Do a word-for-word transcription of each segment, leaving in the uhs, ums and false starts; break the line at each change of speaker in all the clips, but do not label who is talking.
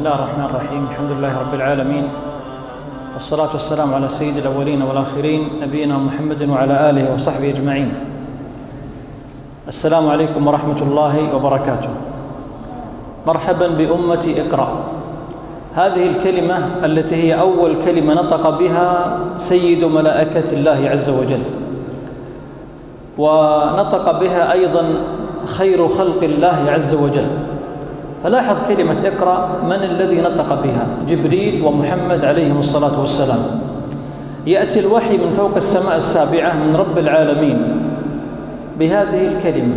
الله الرحمن الرحيم. الحمد لله رب العالمين، والصلاة والسلام على سيد الأولين والآخرين نبينا محمد وعلى آله وصحبه أجمعين. السلام عليكم ورحمة الله وبركاته. مرحبا بأمة اقرأ. هذه الكلمة التي هي أول كلمة نطق بها سيد ملائكة الله عز وجل، ونطق بها أيضا خير خلق الله عز وجل. فلاحظ كلمة اقرأ، من الذي نطق بها؟ جبريل ومحمد عليهم الصلاة والسلام. يأتي الوحي من فوق السماء السابعة من رب العالمين بهذه الكلمة،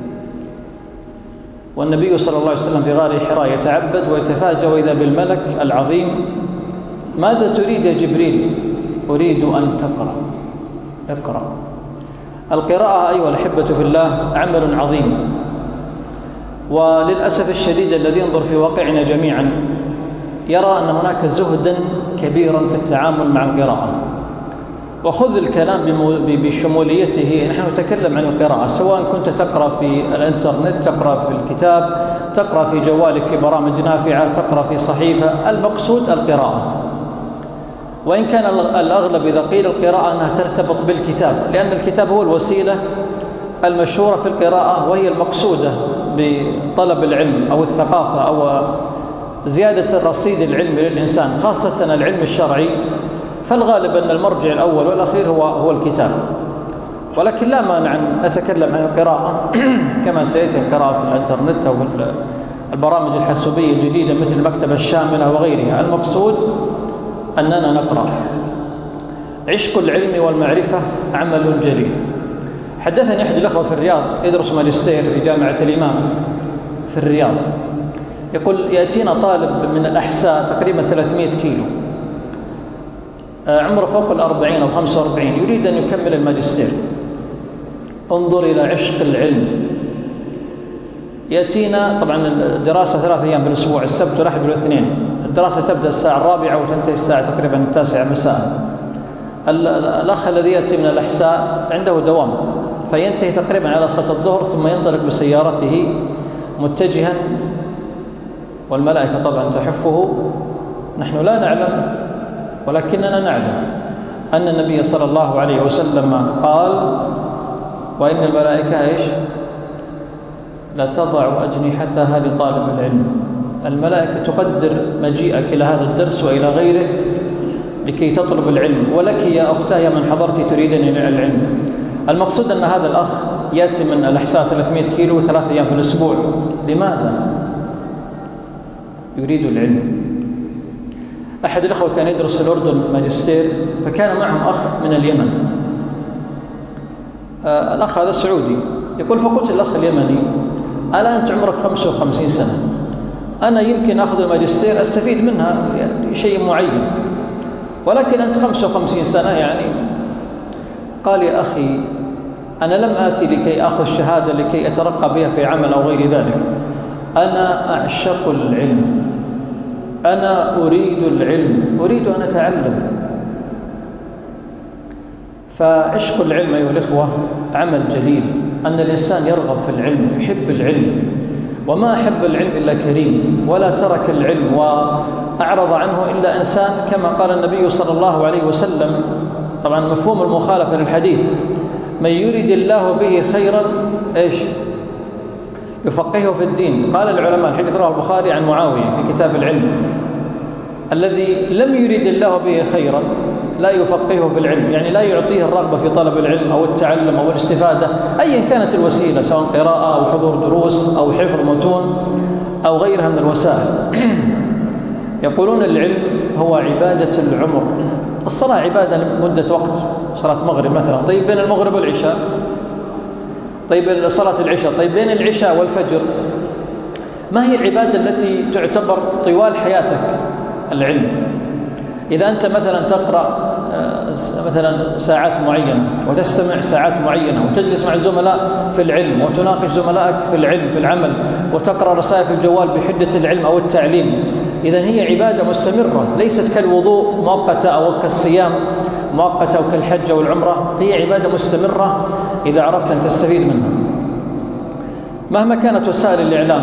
والنبي صلى الله عليه وسلم في غار حراء يتعبد ويتفاجأ وإذا بالملك العظيم: ماذا تريد يا جبريل؟ أريد أن تقرأ. اقرأ. القراءة أيها الأحبة في الله عمل عظيم، وللأسف الشديد الذي ينظر في واقعنا جميعا يرى أن هناك زهدا كبيرا في التعامل مع القراءة. وخذ الكلام بشموليته. نحن نتكلم عن القراءة، سواء كنت تقرأ في الانترنت، تقرأ في الكتاب، تقرأ في جوالك في برامج نافعة، تقرأ في صحيفة، المقصود القراءة. وإن كان الأغلب إذا قيل القراءة أنها ترتبط بالكتاب، لأن الكتاب هو الوسيلة المشهورة في القراءة، وهي المقصودة بطلب العلم أو الثقافة أو زيادة الرصيد العلمي للإنسان، خاصة العلم الشرعي. فالغالب أن المرجع الأول والأخير هو هو الكتاب. ولكن لا مانع أن نتكلم عن القراءة كما سيأتي القراءة في الإنترنت أو البرامج الحاسوبية الجديدة مثل المكتبة الشاملة وغيرها. المقصود أننا نقرأ. عشق العلم والمعرفة عمل جليل. حدثني أحد الأخوة في الرياض يدرس ماجستير في جامعة الإمام في الرياض، يقول: يأتينا طالب من الأحساء تقريبا ثلاثمائة كيلو، عمره فوق الأربعين أو خمسة وأربعين، يريد أن يكمل الماجستير. انظر إلى عشق العلم. يأتينا طبعا الدراسة ثلاث أيام في الأسبوع، السبت والأحد والاثنين. الدراسة تبدأ الساعة الرابعة وتنتهي الساعة تقريبا التاسعة مساء. الأخ الذي يأتي من الأحساء عنده دوام، فينتهي تقريبا على صلاة الظهر، ثم ينطلق بسيارته متجها، والملائكة طبعا تحفه. نحن لا نعلم، ولكننا نعلم أن النبي صلى الله عليه وسلم قال: وإن الملائكة إيش؟ لا تضع أجنحتها لطالب العلم. الملائكة تقدر مجيئك إلى هذا الدرس وإلى غيره لكي تطلب العلم. ولك يا أختاه يا من حضرت تريدني العلم. المقصود أن هذا الأخ يأتي من الأحساء ثلاثمائة كيلو وثلاث أيام في الأسبوع. لماذا؟ يريد العلم. أحد الأخوة كان يدرس في الأردن ماجستير، فكان معهم أخ من اليمن. آه الأخ هذا سعودي. يقول: فقلت الأخ اليمني: ألا أنت عمرك خمسة وخمسين سنة، أنا يمكن أخذ الماجستير أستفيد منها يعني شيء معين، ولكن أنت خمسة وخمسين سنة يعني. قال: يا أخي، أنا لم آتي لكي أخذ الشهادة لكي أترقى بها في عمل أو غير ذلك. أنا أعشق العلم، أنا أريد العلم، أريد أن أتعلم. فعشق العلم أيها الإخوة عمل جليل، أن الإنسان يرغب في العلم، يحب العلم. وما أحب العلم إلا كريم، ولا ترك العلم وأعرض عنه إلا إنسان، كما قال النبي صلى الله عليه وسلم. طبعا مفهوم المخالفة للحديث: من يريد الله به خيرا إيش؟ يفقهه في الدين. قال العلماء، الحديث رواه البخاري عن معاوية في كتاب العلم: الذي لم يريد الله به خيرا لا يفقهه في العلم، يعني لا يعطيه الرغبة في طلب العلم أو التعلم أو الاستفادة أيا كانت الوسيلة، سواء قراءة أو حضور دروس أو حفظ متون أو غيرها من الوسائل. يقولون العلم هو عبادة العمر. الصلاة عبادة لمدة وقت، صلاة مغرب مثلا، طيب بين المغرب والعشاء، طيب صلاة العشاء، طيب بين العشاء والفجر. ما هي العبادة التي تعتبر طوال حياتك؟ العلم. إذا أنت مثلا تقرأ مثلا ساعات معينة وتستمع ساعات معينة وتجلس مع الزملاء في العلم وتناقش زملائك في العلم في العمل وتقرأ رسائل في الجوال بحدة العلم أو التعليم، إذن هي عبادة مستمرة، ليست كالوضوء مؤقتة أو كالصيام مؤقتة أو كالحج أو العمرة. هي عبادة مستمرة إذا عرفت أن تستفيد منها. مهما كانت وسائل الإعلام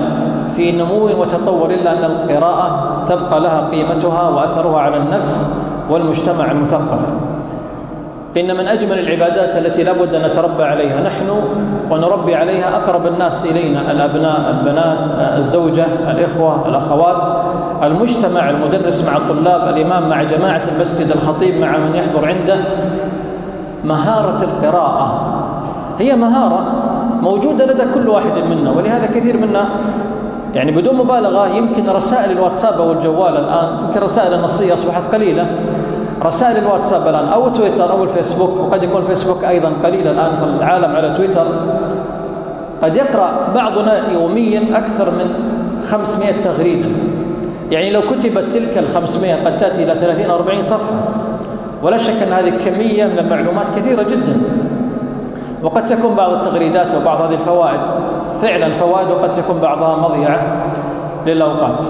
في نمو وتطور إلا أن القراءة تبقى لها قيمتها وأثرها على النفس والمجتمع المثقف. إن من أجمل العبادات التي لابد أن نتربى عليها نحن ونربي عليها أقرب الناس إلينا، الأبناء، البنات، الزوجة، الإخوة، الأخوات، المجتمع، المدرس مع الطلاب، الإمام مع جماعة المسجد، الخطيب مع من يحضر عنده. مهارة القراءة هي مهارة موجودة لدى كل واحد منا، ولهذا كثير منا يعني بدون مبالغة يمكن رسائل الواتساب أو الجوال الآن، يمكن رسائل النصية أصبحت قليلة، رسائل الواتساب الآن أو تويتر أو الفيسبوك، وقد يكون الفيسبوك أيضا قليل الآن في العالم على تويتر، قد يقرأ بعضنا يوميا أكثر من خمسمائة تغريدة. يعني لو كتبت تلك الخمسمائة قد تأتي إلى ثلاثين أو أربعين صفحة، ولا شك أن هذه كمية من المعلومات كثيرة جدا. وقد تكون بعض التغريدات وبعض هذه الفوائد فعلا فوائد، وقد تكون بعضها مضيعة للأوقات.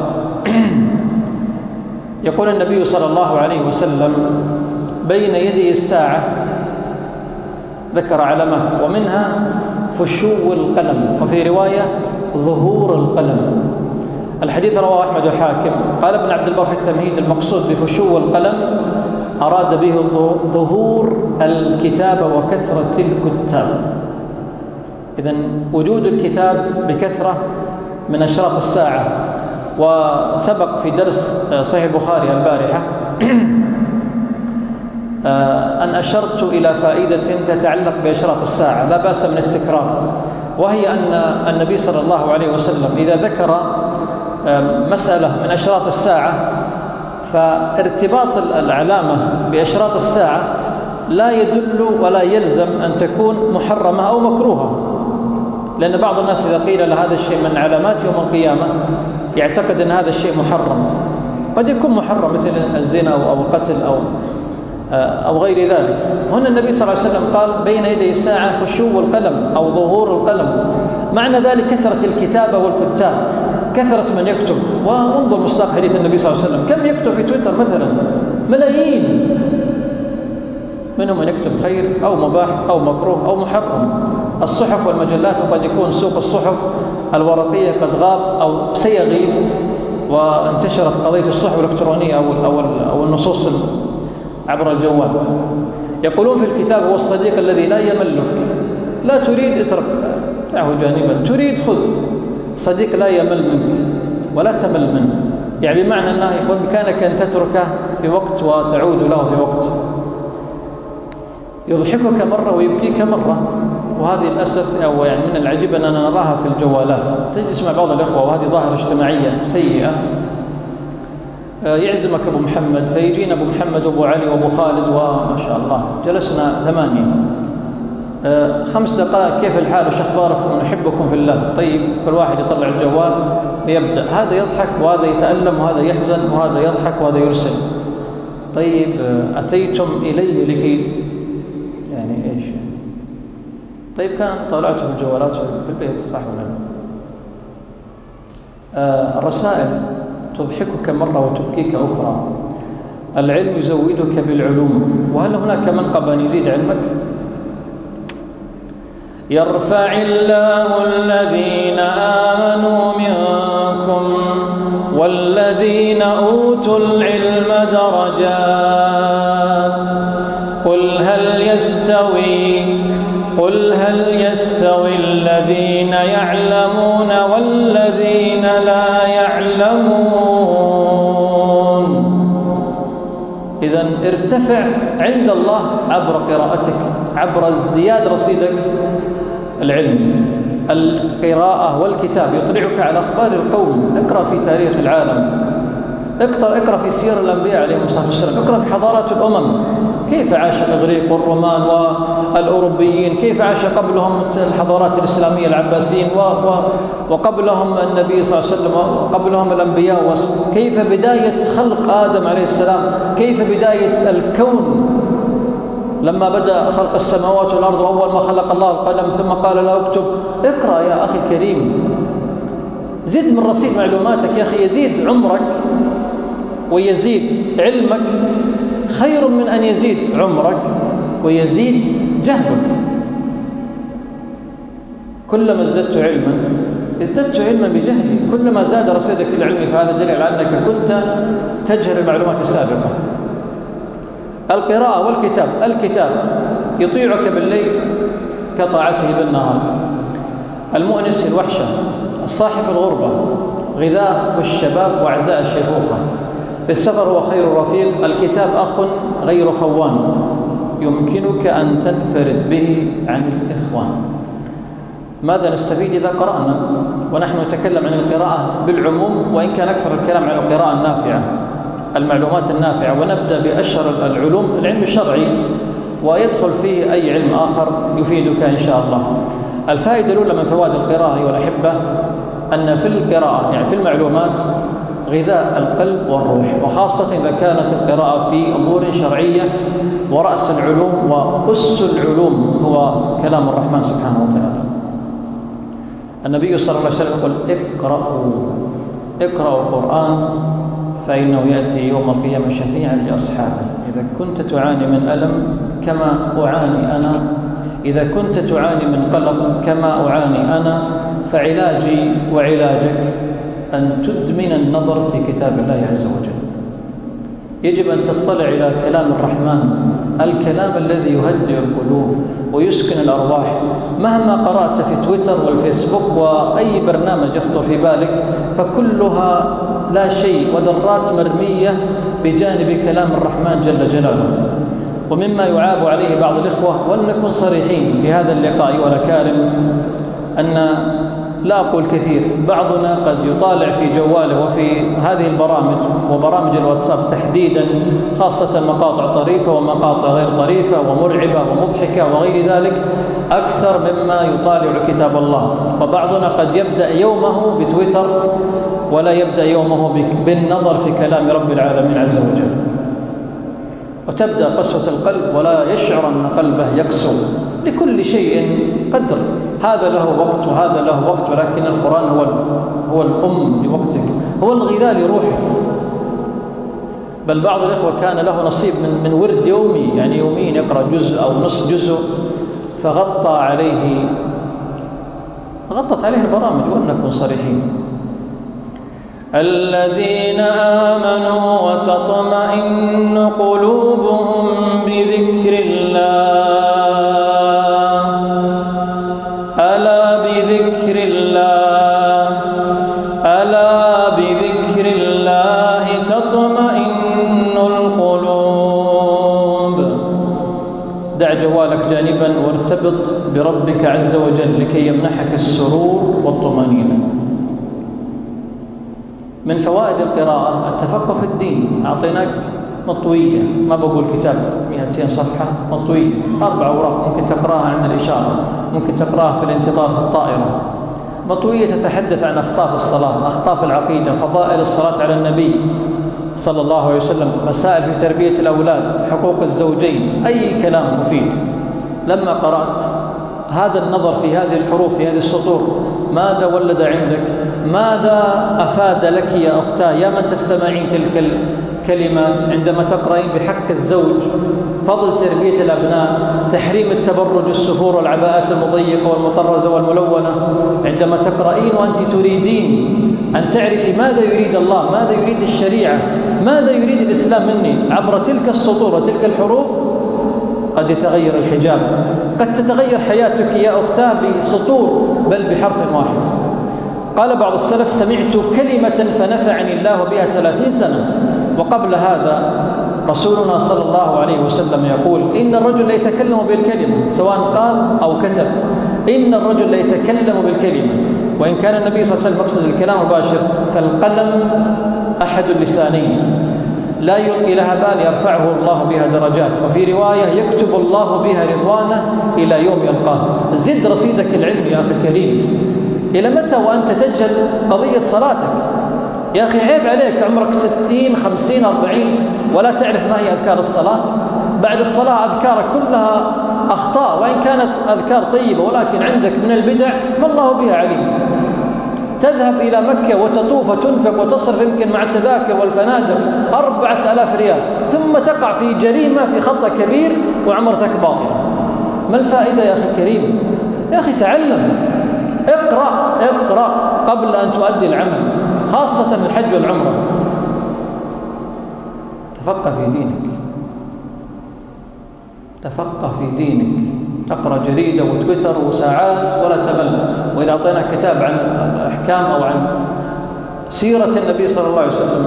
يقول النبي صلى الله عليه وسلم: بين يدي الساعة، ذكر علامات ومنها فشو القلم، وفي رواية ظهور القلم. الحديث رواه أحمد الحاكم. قال ابن عبد البر في التمهيد: المقصود بفشو القلم أراد به ظهور الكتابة وكثرة الكتاب. إذن وجود الكتاب بكثرة من أشراط الساعة. وسبق في درس صحيح البخاري البارحة أن أشرت إلى فائدة تتعلق بأشراط الساعة لا بأس من التكرار، وهي أن النبي صلى الله عليه وسلم إذا ذكر مسألة من أشراط الساعة فارتباط العلامة بأشراط الساعة لا يدل ولا يلزم أن تكون محرمة أو مكروهة، لأن بعض الناس إذا قيل له هذا الشيء من علامات يوم القيامة يعتقد أن هذا الشيء محرم. قد يكون محرم مثل الزنا أو القتل أو أو غير ذلك. هنا النبي صلى الله عليه وسلم قال: بين يدي الساعة فشو القلم أو ظهور القلم. معنى ذلك كثرة الكتابة والكتاب، كثرة من يكتب. وانظر مصداق حديث النبي صلى الله عليه وسلم، كم يكتب في تويتر مثلا؟ ملايين. منهم من يكتب خير أو مباح أو مكروه أو محرم. الصحف والمجلات، وقد يكون سوق الصحف الورقية قد غاب أو سيغيب، وانتشرت قضية الصحف الإلكترونية أو أو أو النصوص عبر الجوال. يقولون في الكتاب: هو الصديق الذي لا يملك، لا تريد اترك، دعه جانبا، تريد خذ. صديق لا يمل منك ولا تمل منه، يعني بمعنى أنه يقول بإمكانك أن تتركه في وقت وتعود له في وقت. يضحكك مرة ويبكيك مرة، وهذه للأسف أو يعني من العجيب أننا نراها في الجوالات. تجلس مع بعض الأخوة وهذه ظاهرة اجتماعية سيئة، يعزمك أبو محمد فيجينا أبو محمد وأبو علي وأبو خالد وما شاء الله جلسنا ثمانية، خمس دقائق كيف الحال وش أخباركم ونحبكم في الله. طيب كل واحد يطلع الجوال ويبدأ، هذا يضحك وهذا يتألم وهذا يحزن وهذا يضحك وهذا يرسل. طيب أتيتم إلي لكي يعني إيش؟ طيب كان طلعت في الجوالات في البيت صح ولا لا؟ آه الرسائل تضحكك مرة وتبكيك أخرى. العلم يزودك بالعلوم، وهل هناك منقب أن يزيد علمك؟ يرفع الله الذين آمنوا منكم والذين أوتوا العلم درجات. قل هل يستوي قل هل يستوي الذين يعلمون والذين لا يعلمون؟ إذن ارتفع عند الله عبر قراءتك، عبر ازدياد رصيدك العلم. القراءة والكتاب يطلعك على أخبار القوم. اقرأ في تاريخ العالم، اقرأ, اقرأ في سير الأنبياء عليهم الصلاة والسلام، اقرأ في حضارات الأمم، كيف عاش الإغريق والرومان والأوروبيين، كيف عاش قبلهم الحضارات الإسلامية العباسيين و و وقبلهم النبي صلى الله عليه وسلم وقبلهم الأنبياء، كيف بداية خلق آدم عليه السلام، كيف بداية الكون لما بدأ خلق السماوات والأرض، وأول ما خلق الله القلم ثم قال له اكتب. اقرأ يا أخي الكريم، زد من رصيد معلوماتك يا أخي. يزيد عمرك ويزيد علمك خير من أن يزيد عمرك ويزيد جهلك. كلما ازددت علما ازددت علما بجهلي. كلما زاد رصيدك العلمي فهذا دليل على أنك كنت تجهل المعلومات السابقة. القراءة والكتاب، الكتاب يطيعك بالليل كطاعته بالنهار، المؤنس في الوحشة، الصاحي في الغربة، غذاء الشباب وعزاء الشيخوخة، في السفر هو خير رفيق. الكتاب أخ غير خوان يمكنك أن تنفرد به عن الإخوان. ماذا نستفيد إذا قرأنا؟ ونحن نتكلم عن القراءة بالعموم، وإن كان أكثر الكلام عن القراءة النافعة، المعلومات النافعة. ونبدأ بأشهر العلوم، العلم الشرعي، ويدخل فيه أي علم آخر يفيدك إن شاء الله. الفائدة الأولى من فوائد القراءة والأحبة أن في القراءة يعني في المعلومات غذاء القلب والروح، وخاصة إذا كانت القراءة في أمور شرعية. ورأس العلوم وأس العلوم هو كلام الرحمن سبحانه وتعالى. النبي صلى الله عليه وسلم يقول اقرأوا اقرأوا القرآن فإنه يأتي يوم القيامة شفيعا لأصحابه. إذا كنت تعاني من ألم كما أعاني أنا، إذا كنت تعاني من قلق كما أعاني أنا، فعلاجي وعلاجك أن تدمن النظر في كتاب الله عز وجل. يجب أن تطلع إلى كلام الرحمن، الكلام الذي يهدئ القلوب ويسكن الأرواح. مهما قرأت في تويتر والفيسبوك وأي برنامج يخطر في بالك فكلها لا شيء وذرات مرمية بجانب كلام الرحمن جل جلاله. ومما يعاب عليه بعض الإخوة، وأن نكون صريحين في هذا اللقاء والأكارم، أن لا أقول كثير، بعضنا قد يطالع في جواله وفي هذه البرامج وبرامج الواتساب تحديدا، خاصة مقاطع طريفة ومقاطع غير طريفة ومرعبة ومضحكة وغير ذلك، أكثر مما يطالع كتاب الله. وبعضنا قد يبدأ يومه بتويتر ولا يبدأ يومه بالنظر في كلام رب العالمين عز وجل، وتبدأ قسوة القلب ولا يشعر أن قلبه يقسو. لكل شيء قدر، هذا له وقت وهذا له وقت، ولكن القرآن هو هو الأم لوقتك، هو الغذاء لروحك. بل بعض الإخوة كان له نصيب من من ورد يومي، يعني يوميا يقرأ جزء أو نصف جزء، فغطى عليه غطت عليه البرامج. ولنكن صريحين، الذين آمنوا وتطمئن قلوبهم بذكر الله، ألا بذكر الله ألا بذكر الله تطمئن القلوب. دع جوالك جانبا وارتبط بربك عز وجل لكي يمنحك السرور والطمأنينة. من فوائد القراءة التفقه في الدين. أعطيناك مطوية، ما بقول كتاب مئتين صفحة، مطوية أربع أوراق، ممكن تقرأها عند الإشارة، ممكن تقرأها في الانتظار في الطائرة. مطوية تتحدث عن أخطاء الصلاة، أخطاء العقيدة، فضائل الصلاة على النبي صلى الله عليه وسلم، مسائل في تربية الأولاد، حقوق الزوجين، أي كلام مفيد. لما قرأت هذا النظر في هذه الحروف في هذه السطور ماذا ولد عندك؟ ماذا أفاد لك يا أختاه يا من تستمعين تلك الكلمات عندما تقرأين بحق الزوج، فضل تربية الأبناء، تحريم التبرج، السفور والعباءات المضيقة والمطرزة والملونة، عندما تقرأين وأنت تريدين أن تعرفي ماذا يريد الله، ماذا يريد الشريعة، ماذا يريد الإسلام مني عبر تلك السطور وتلك الحروف، قد يتغير الحجاب، قد تتغير حياتك يا أختاه بسطور بل بحرف واحد. قال بعض السلف: سمعت كلمة فنفعني الله بها ثلاثين سنة. وقبل هذا رسولنا صلى الله عليه وسلم يقول: إن الرجل لا يتكلم بالكلمة سواء قال أو كتب، إن الرجل لا يتكلم بالكلمة. وإن كان النبي صلى الله عليه وسلم مقصد الكلام مباشر، فالقلم أحد اللسانين لا يلقي لها بال يرفعه الله بها درجات، وفي رواية يكتب الله بها رضوانه إلى يوم يلقاه. زد رصيدك العلم يا أخي الكريم. إلى متى وأنت تجهل قضية صلاتك؟ يا أخي عيب عليك، عمرك ستين خمسين أربعين ولا تعرف ما هي أذكار الصلاة. بعد الصلاة أذكار كلها أخطاء، وإن كانت أذكار طيبة ولكن عندك من البدع ما الله بها عليم. تذهب إلى مكة وتطوف وتنفق وتصرف يمكن مع التذاكر والفنادق أربعة آلاف ريال، ثم تقع في جريمة في خطأ كبير وعمرتك باطلة. ما الفائدة يا أخي الكريم؟ يا أخي تعلم. اقرأ اقرأ قبل أن تؤدي العمل، خاصة الحج والعمرة. تفقه في دينك، تفقه في دينك، تقرأ جريدة وتويتر وساعات ولا تمل. وإذا أعطيناك كتاب عن الأحكام أو عن سيرة النبي صلى الله عليه وسلم.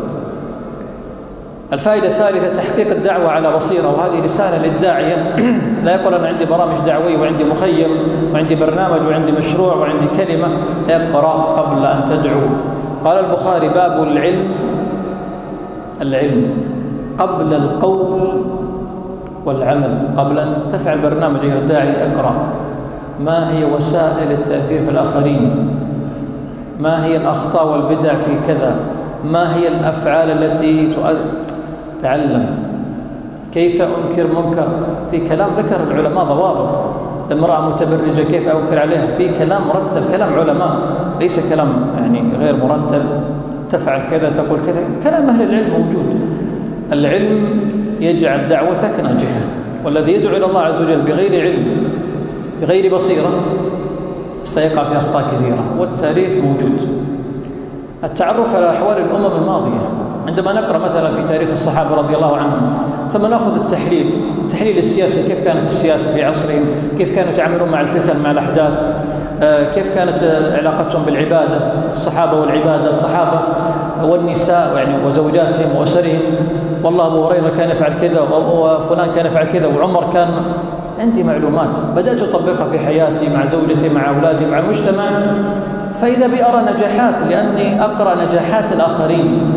الفائدة الثالثة تحقيق الدعوة على بصيرة، وهذه رسالة للداعية. لا يقول أنا عندي برامج دعوية وعندي مخيم وعندي برنامج وعندي مشروع وعندي كلمة. اقرأ قبل أن تدعو. قال البخاري: باب العلم، العلم قبل القول والعمل. قبل أن تفعل برنامج أيها الداعي اقرأ ما هي وسائل التأثير في الآخرين، ما هي الأخطاء والبدع في كذا، ما هي الأفعال التي تعلم، كيف أنكر منكر. في كلام ذكر العلماء ضوابط. المرأة متبرجة كيف أنكر عليها، في كلام مرتب، كلام علماء، ليس كلام يعني غير مرتب. تفعل كذا تقول كذا، كلام أهل العلم موجود. العلم يجعل دعوتك ناجحة، والذي يدعو إلى الله عز وجل بغير علم بغير بصيرة سيقع في أخطاء كثيرة، والتاريخ موجود. التعرف على أحوال الأمم الماضية، عندما نقرأ مثلا في تاريخ الصحابة رضي الله عنهم، ثم نأخذ التحليل التحليل السياسي، كيف كانت السياسة في عصرهم، كيف كانوا يتعاملون مع الفتن مع الأحداث، كيف كانت علاقتهم بالعبادة، الصحابة والعبادة، الصحابة والنساء يعني وزوجاتهم وأسرهم. والله أبو هريرة كان يفعل كذا وفلان كان يفعل كذا وعمر كان. عندي معلومات بدأت أطبقها في حياتي مع زوجتي مع أولادي مع المجتمع، فإذا بي أرى نجاحات لأني أقرأ نجاحات الآخرين.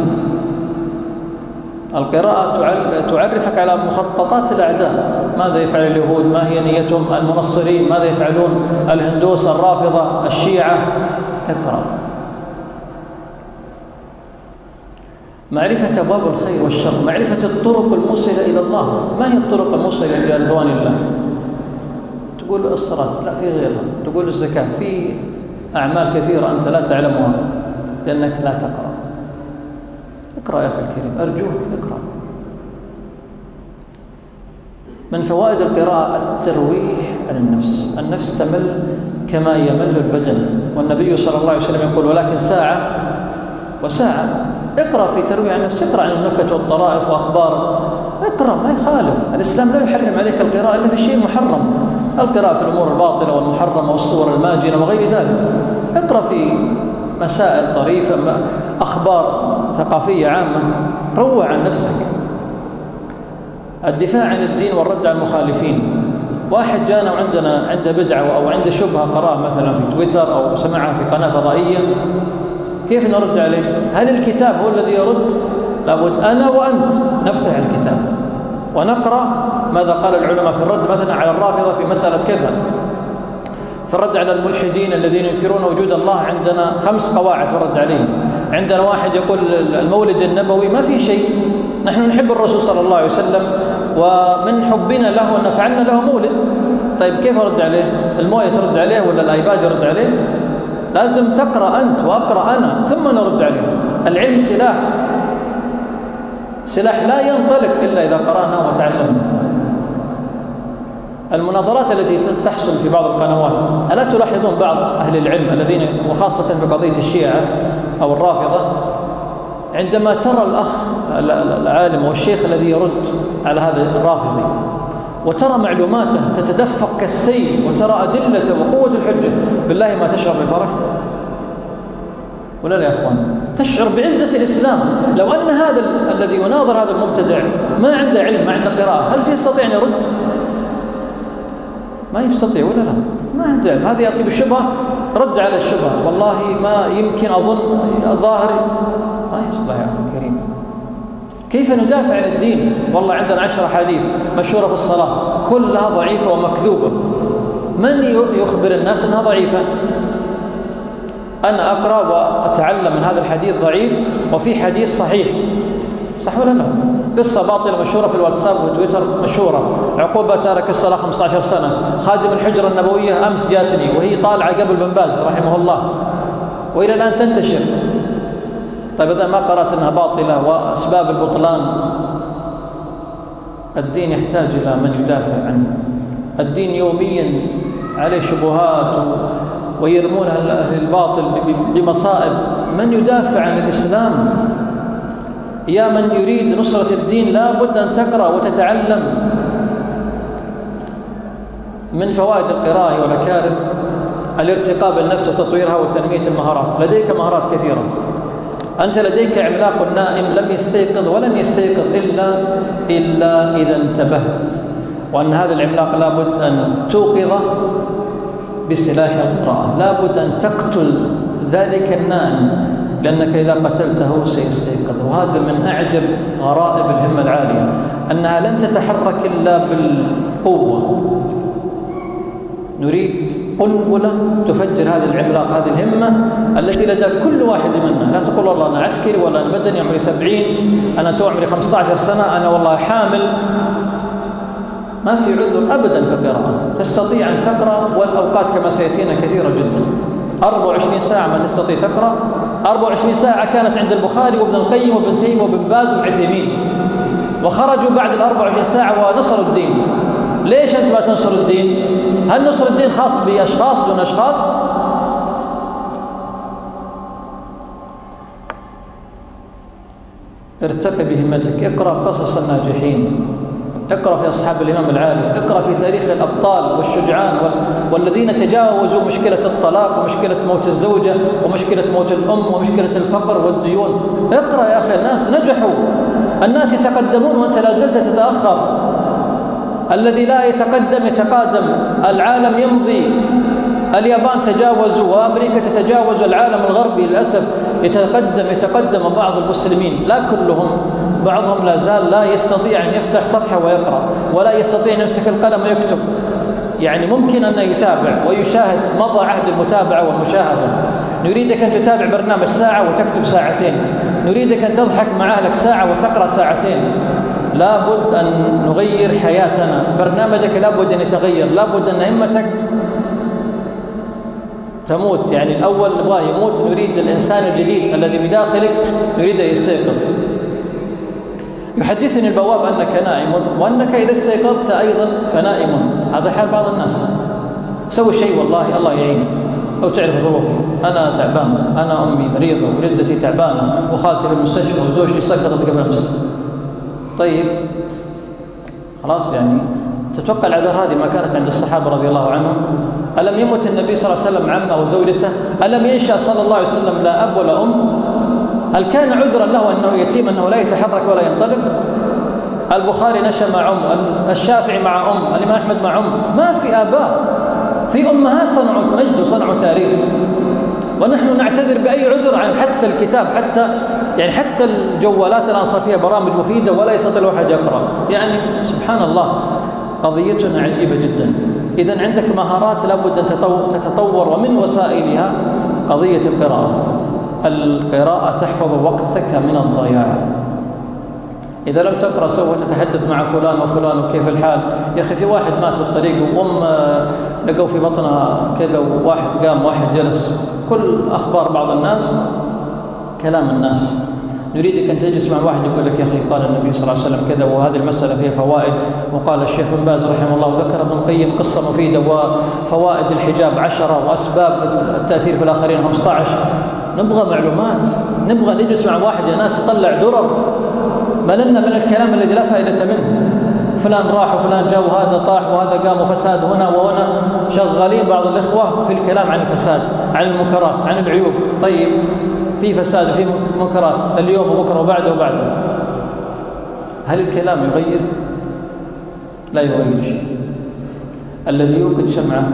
القراءة تعرفك على مخططات الأعداء، ماذا يفعل اليهود، ما هي نيتهم، المنصرين ماذا يفعلون، الهندوس، الرافضة، الشيعة. اقرأ. معرفة أبواب الخير والشر، معرفة الطرق الموصلة إلى الله. ما هي الطرق الموصلة إلى رضوان الله؟ تقول الصلاة، لا، في غيرها. تقول الزكاة، في أعمال كثيرة أنت لا تعلمها لأنك لا تقرأ. اقرأ يا أخي الكريم، أرجوك اقرأ. من فوائد القراءة الترويح عن النفس. النفس تمل كما يمل البدن، والنبي صلى الله عليه وسلم يقول: ولكن ساعة وساعة. اقرأ في ترويح عن النفس، اقرأ عن النكت والطرائف وأخبار، اقرأ، ما يخالف. الإسلام لا يحرم عليك القراءة إلا في الشيء المحرم، القراءة في الأمور الباطلة والمحرمة والصور الماجنة وغير ذلك. اقرأ في مسائل طريفة، أخبار ثقافية عامة، روع عن نفسك. الدفاع عن الدين والرد على المخالفين. واحد جانا وعندنا عنده بدعة أو عنده شبهة قرأها مثلا في تويتر أو سمعها في قناة فضائية، كيف نرد عليه؟ هل الكتاب هو الذي يرد؟ لابد أنا وأنت نفتح الكتاب ونقرأ ماذا قال العلماء في الرد مثلا على الرافضة في مسألة كذا، في الرد على الملحدين الذين ينكرون وجود الله. عندنا خمس قواعد في الرد عليهم. عندنا واحد يقول المولد النبوي ما في شيء، نحن نحب الرسول صلى الله عليه وسلم، ومن حبنا له أن فعلنا له مولد. طيب كيف أرد عليه؟ الموية ترد عليه ولا الآيباد يرد عليه؟ لازم تقرأ أنت وأقرأ أنا ثم نرد عليه. العلم سلاح، سلاح لا ينطلق إلا إذا قرأنا وتعلمنا. المناظرات التي تحصل في بعض القنوات، ألا تلاحظون بعض أهل العلم الذين وخاصة في قضية الشيعة أو الرافضة، عندما ترى الأخ العالم والشيخ الذي يرد على هذا الرافضي وترى معلوماته تتدفق كالسيل وترى أدلته وقوة الحجة، بالله ما تشعر بالفرح؟ ولا لا يا أخوان؟ تشعر بعزة الإسلام. لو أن هذا الذي يناظر هذا المبتدع ما عنده علم، ما عنده قراءة، هل سيستطيع أن يرد؟ ما يستطيع ولا لا؟ ما عنده علم. هذا يأتي بالشبهة، رد على الشبهة، والله ما يمكن أظن ظاهري، ما يصلح يا أخي الكريم. كيف ندافع عن الدين؟ والله عندنا عشر حديث مشهورة في الصلاة كلها ضعيفة ومكذوبة. من يخبر الناس أنها ضعيفة؟ أنا أقرأ وأتعلم من هذا الحديث ضعيف وفي حديث صحيح، صح ولا لا؟ قصة باطلة مشهورة في الواتساب وتويتر مشهورة، عقوبة تارك الصلاة خمسة عشر سنة. خادم الحجرة النبوية أمس جاتني وهي طالعة قبل بن باز رحمه الله وإلى الآن تنتشر. طيب إذا ما قرأت أنها باطلة وأسباب البطلان، الدين يحتاج إلى من يدافع عنه. الدين يوميا عليه شبهات ويرمون أهل الباطل بمصائب. من يدافع عن الإسلام؟ يا من يريد نصرة الدين لا بد أن تقرأ وتتعلم. من فوائد القراءة والأكارم الارتقاء بالنفس وتطويرها وتنمية المهارات. لديك مهارات كثيرة، أنت لديك عملاق نائم لم يستيقظ ولن يستيقظ إلا إلا إذا انتبهت، وأن هذا العملاق لابد أن توقظه بسلاح القراءة، لابد أن تقتل ذلك النائم، لأنك إذا قتلته سيستيقظ. وهذا من أعجب غرائب الهمة العالية، أنها لن تتحرك إلا بالقوة. نريد قنبلة تفجر هذا العملاق، هذه الهمة التي لدى كل واحد منا. لا تقول والله أنا عسكري ولا أنا مدني عمري سبعين، أنا تو عمري خمسة عشر سنة، أنا والله حامل. ما في عذر أبدا في القراءة، تستطيع أن تقرأ، والأوقات كما سيأتينا كثيرة جدا. أربع وعشرين ساعة ما تستطيع تقرأ. أربع وعشرين ساعة كانت عند البخاري وابن القيم وابن تيمية وابن باز وابن عثيمين، وخرجوا بعد الأربع وعشرين ساعة ونصروا الدين. ليش أنت ما تنصر الدين؟ هل نصر الدين خاص بأشخاص دون أشخاص؟ ارتقي بهمتك، اقرأ قصص الناجحين، اقرأ في أصحاب الإمام العالي، اقرأ في تاريخ الأبطال والشجعان والذين تجاوزوا مشكلة الطلاق ومشكلة موت الزوجة ومشكلة موت الأم ومشكلة الفقر والديون. اقرأ يا أخي، الناس نجحوا، الناس يتقدمون وأنت لا زلت تتأخر. الذي لا يتقدم يتقادم، العالم يمضي. اليابان تجاوزوا وأمريكا تتجاوز، العالم الغربي للأسف يتقدم يتقدم بعض المسلمين، لا كلهم، بعضهم لا زال لا يستطيع أن يفتح صفحة ويقرأ، ولا يستطيع أن يمسك القلم ويكتب. يعني ممكن أن يتابع ويشاهد، مضى عهد المتابعة والمشاهدة. نريدك أن تتابع برنامج ساعة وتكتب ساعتين، نريدك أن تضحك مع أهلك ساعة وتقرأ ساعتين. لابد أن نغير حياتنا، برنامجك لابد أن يتغير، لابد أن همتك تموت. يعني الأول نبغى يموت، نريد الإنسان الجديد الذي بداخلك نريد أن يستيقظ. يحدثني البواب أنك نائم، وأنك إذا استيقظت أيضا فنائم. هذا حال بعض الناس. سوي شيء والله الله يعين، أو تعرف ظروفي، أنا تعبان، أنا أمي مريضة وجدتي تعبانة وخالتي في المستشفى وزوجتي سقطت قبل أمس. طيب خلاص، يعني تتوقع العذر هذه ما كانت عند الصحابة رضي الله عنهم؟ ألم يمت النبي صلى الله عليه وسلم عمه وزوجته؟ ألم ينشأ صلى الله عليه وسلم لا أب ولا أم؟ هل كان عذرا له أنه يتيم، أنه لا يتحرك ولا ينطلق؟ البخاري نشأ مع أم، الشافعي مع أم، الإمام أحمد مع أم. ما في آباء، في أمهات صنعوا مجد وصنعوا تاريخ، ونحن نعتذر بأي عذر عن حتى الكتاب، حتى يعني حتى الجوالات الآن صار فيها برامج مفيدة ولا يستطيع الواحد يقرأ. يعني سبحان الله، قضيتنا عجيبة جدا. إذن عندك مهارات لابد أن تتطور، ومن وسائلها قضية القراءة. القراءة تحفظ وقتك من الضياع. إذا لم تقرأ سوف تتحدث مع فلان وفلان وكيف الحال. يا أخي في واحد مات في الطريق وأم لقوا في بطنها كذا، وواحد قام واحد جلس، كل أخبار بعض الناس كلام الناس. نريدك أن تجلس مع واحد يقول لك يا أخي قال النبي صلى الله عليه وسلم كذا، وهذه المسألة فيها فوائد، وقال الشيخ بن باز رحمه الله، وذكر ابن القيم قصة مفيدة، وفوائد الحجاب عشرة، وأسباب التأثير في الآخرين خمسة عشر. نبغى معلومات، نبغى نجلس مع واحد يا ناس يطلع درر. مللنا من الكلام الذي لا فائدة منه. فلان راح وفلان جاء وهذا طاح وهذا قام وفساد هنا وهنا. شغالين بعض الإخوة في الكلام عن الفساد، عن المنكرات، عن العيوب. طيب في فساد وفي منكرات اليوم وبكره وبعده وبعده. هل الكلام يغير؟ لا يغير شيء. الذي يوقد شمعه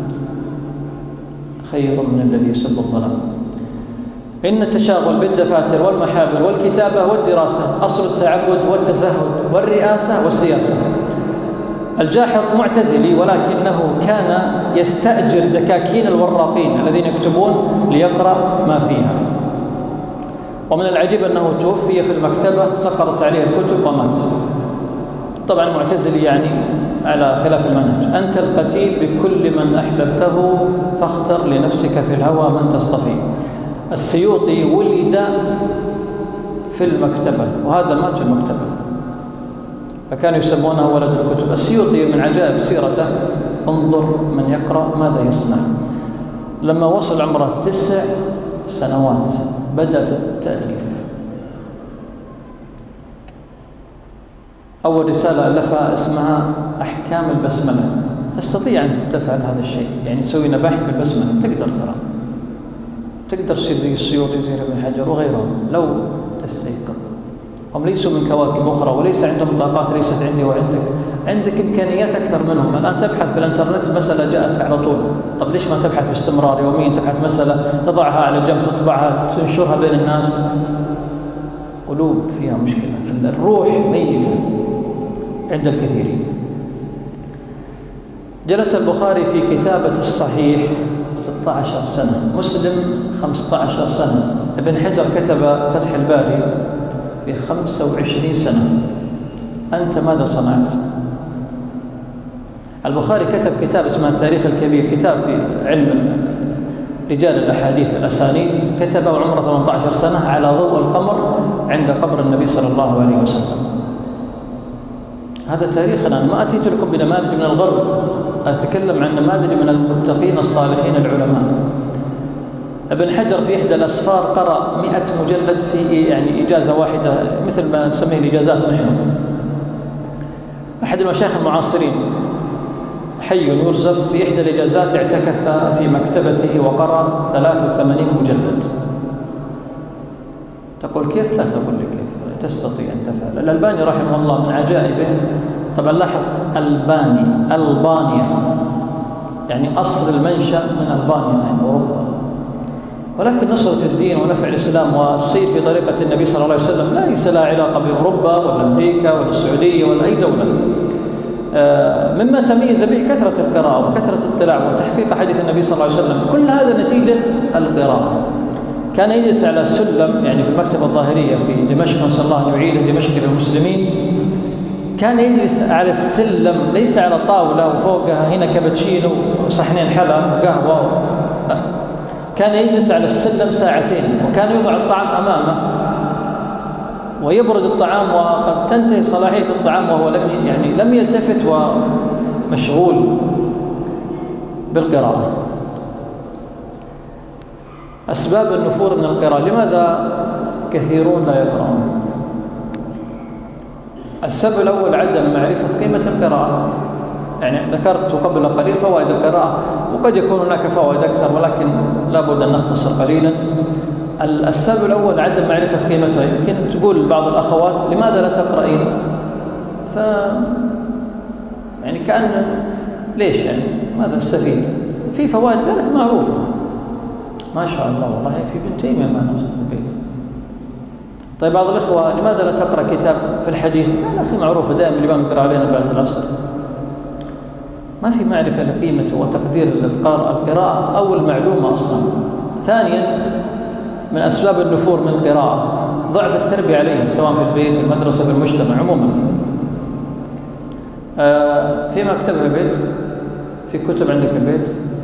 خير من الذي يسب الظلام. إن التشاغل بالدفاتر والمحابر والكتابة والدراسة أصل التعبد والتزهد والرئاسة والسياسة. الجاحظ معتزلي، ولكنه كان يستأجر دكاكين الوراقين الذين يكتبون ليقرأ ما فيها. ومن العجيب أنه توفي في المكتبة، سقطت عليه الكتب ومات. طبعا معتزلي يعني على خلاف المنهج. أنت القتيل بكل من أحببته، فاختر لنفسك في الهوى من تصطفي. السيوطي ولد في المكتبة، وهذا مات في المكتبة، فكانوا يسمونه ولد الكتب. السيوطي من عجائب سيرته، انظر من يقرأ ماذا يصنع. لما وصل عمره تسع سنوات بدأ في التأليف. أول رسالة ألفها اسمها أحكام البسملة. تستطيع أن تفعل هذا الشيء، يعني تسوي بحث في البسملة، تقدر ترى تقدر تصير زي السيوطي زي ابن حجر وغيرهم لو تستيقظ. هم ليسوا من كواكب أخرى وليس عندهم طاقات ليست عندي وعندك، عندك إمكانيات أكثر منهم. الآن تبحث في الإنترنت مسألة جاءت على طول، طب ليش ما تبحث باستمرار يوميا؟ تبحث مسألة تضعها على جنب، تطبعها، تنشرها بين الناس. قلوب فيها مشكلة، الروح ميتة عند الكثيرين. جلس البخاري في كتابة الصحيح ستة عشر سنة، مسلم خمسة عشر سنة، ابن حجر كتب فتح الباري في خمسة وعشرين سنة. أنت ماذا صنعت؟ البخاري كتب كتاب اسمه التاريخ الكبير، كتاب في علم رجال الأحاديث الأسانيد، كتبه عمره ثمانية عشر سنة على ضوء القمر عند قبر النبي صلى الله عليه وسلم. هذا تاريخنا. أنا ما أتيت لكم بنماذج من الغرب، أتكلم عن نماذج من المتقين الصالحين العلماء. ابن حجر في إحدى الأسفار قرأ مئة مجلد في يعني إجازة واحدة، مثل ما نسميه الإجازات نحن. أحد المشايخ المعاصرين حي يرزق في إحدى الإجازات اعتكف في مكتبته وقرأ ثلاثة وثمانين مجلد. تقول كيف؟ لا تقول لي كيف، تستطيع أن تفعل. الألباني رحمه الله من عجائبه، طبعا لاحظ ألباني، ألبانيا يعني أصل المنشأ من ألبانيا يعني أوروبا، ولكن نصرة الدين ونفع الإسلام والسير في طريقة النبي صلى الله عليه وسلم لا ليس لها علاقة بأوروبا ولا أمريكا ولا السعودية ولا أي دولة. مما تميز به كثرة القراءة وكثرة الاطلاع وتحقيق حديث النبي صلى الله عليه وسلم، كل هذا نتيجة القراءة. كان يجلس على السلم يعني في المكتبة الظاهرية في دمشق، نسأل الله أن يعيد دمشق للمسلمين. كان يجلس على السلم ليس على طاولة وفوقها هنا كابتشينو وصحنين حلا وقهوة، لا، كان يجلس على السلم ساعتين، وكان يضع الطعام أمامه ويبرد الطعام وقد تنتهي صلاحية الطعام وهو لم يعني لم يلتفت ومشغول بالقراءة. أسباب النفور من القراءة، لماذا كثيرون لا يقرؤون؟ السبب الأول عدم معرفة قيمة القراءة. يعني ذكرت قبل قليل فوائد القراءة، وقد يكون هناك فوائد أكثر ولكن لا بد أن نختصر قليلا. السبب الأول عدم معرفة قيمتها. يمكن تقول بعض الأخوات لماذا لا تقرأين؟ ف يعني كأن ليش يعني ماذا استفيد؟ في فوائد قالت معروفة ما شاء الله، والله في ابن تيمية معنا في البيت. طيب بعض الأخوة لماذا لا تقرأ كتاب في الحديث؟ قال أخي معروفة دائما الإمام يقرأ علينا بعد العصر. ما في معرفة لقيمته وتقدير القراءة أو المعلومة أصلا. ثانيا من أسباب النفور من القراءة ضعف التربية عليه، سواء في البيت في المدرسة في المجتمع عموما. آه في مكتبة في البيت، في كتب عندك في البيت.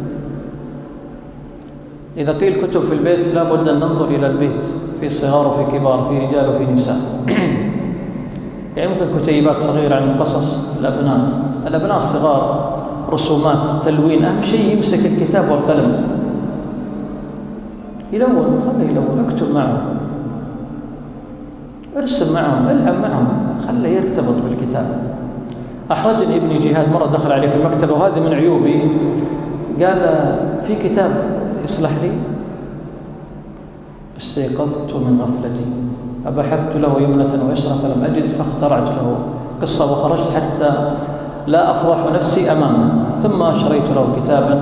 إذا قيل كتب في البيت لا بد أن ننظر إلى البيت، في صغار وفي كبار، في رجال وفي نساء. يعني ممكن كتيبات صغيرة عن قصص الأبناء، الأبناء الصغار، رسومات، تلوين. أهم شيء يمسك الكتاب والقلم يلون، خليه يلون، اكتب معهم، ارسم معهم، العب معهم، خليه يرتبط بالكتاب. أحرجني ابني جهاد مرة دخل عليه في المكتبة، وهذا من عيوبي، قال في كتاب يصلح لي؟ استيقظت من غفلتي فبحثت له يمنة ويسرى فلم أجد، فاخترعت له قصة وخرجت حتى لا أفضح نفسي أمامه، ثم شريت له كتابا،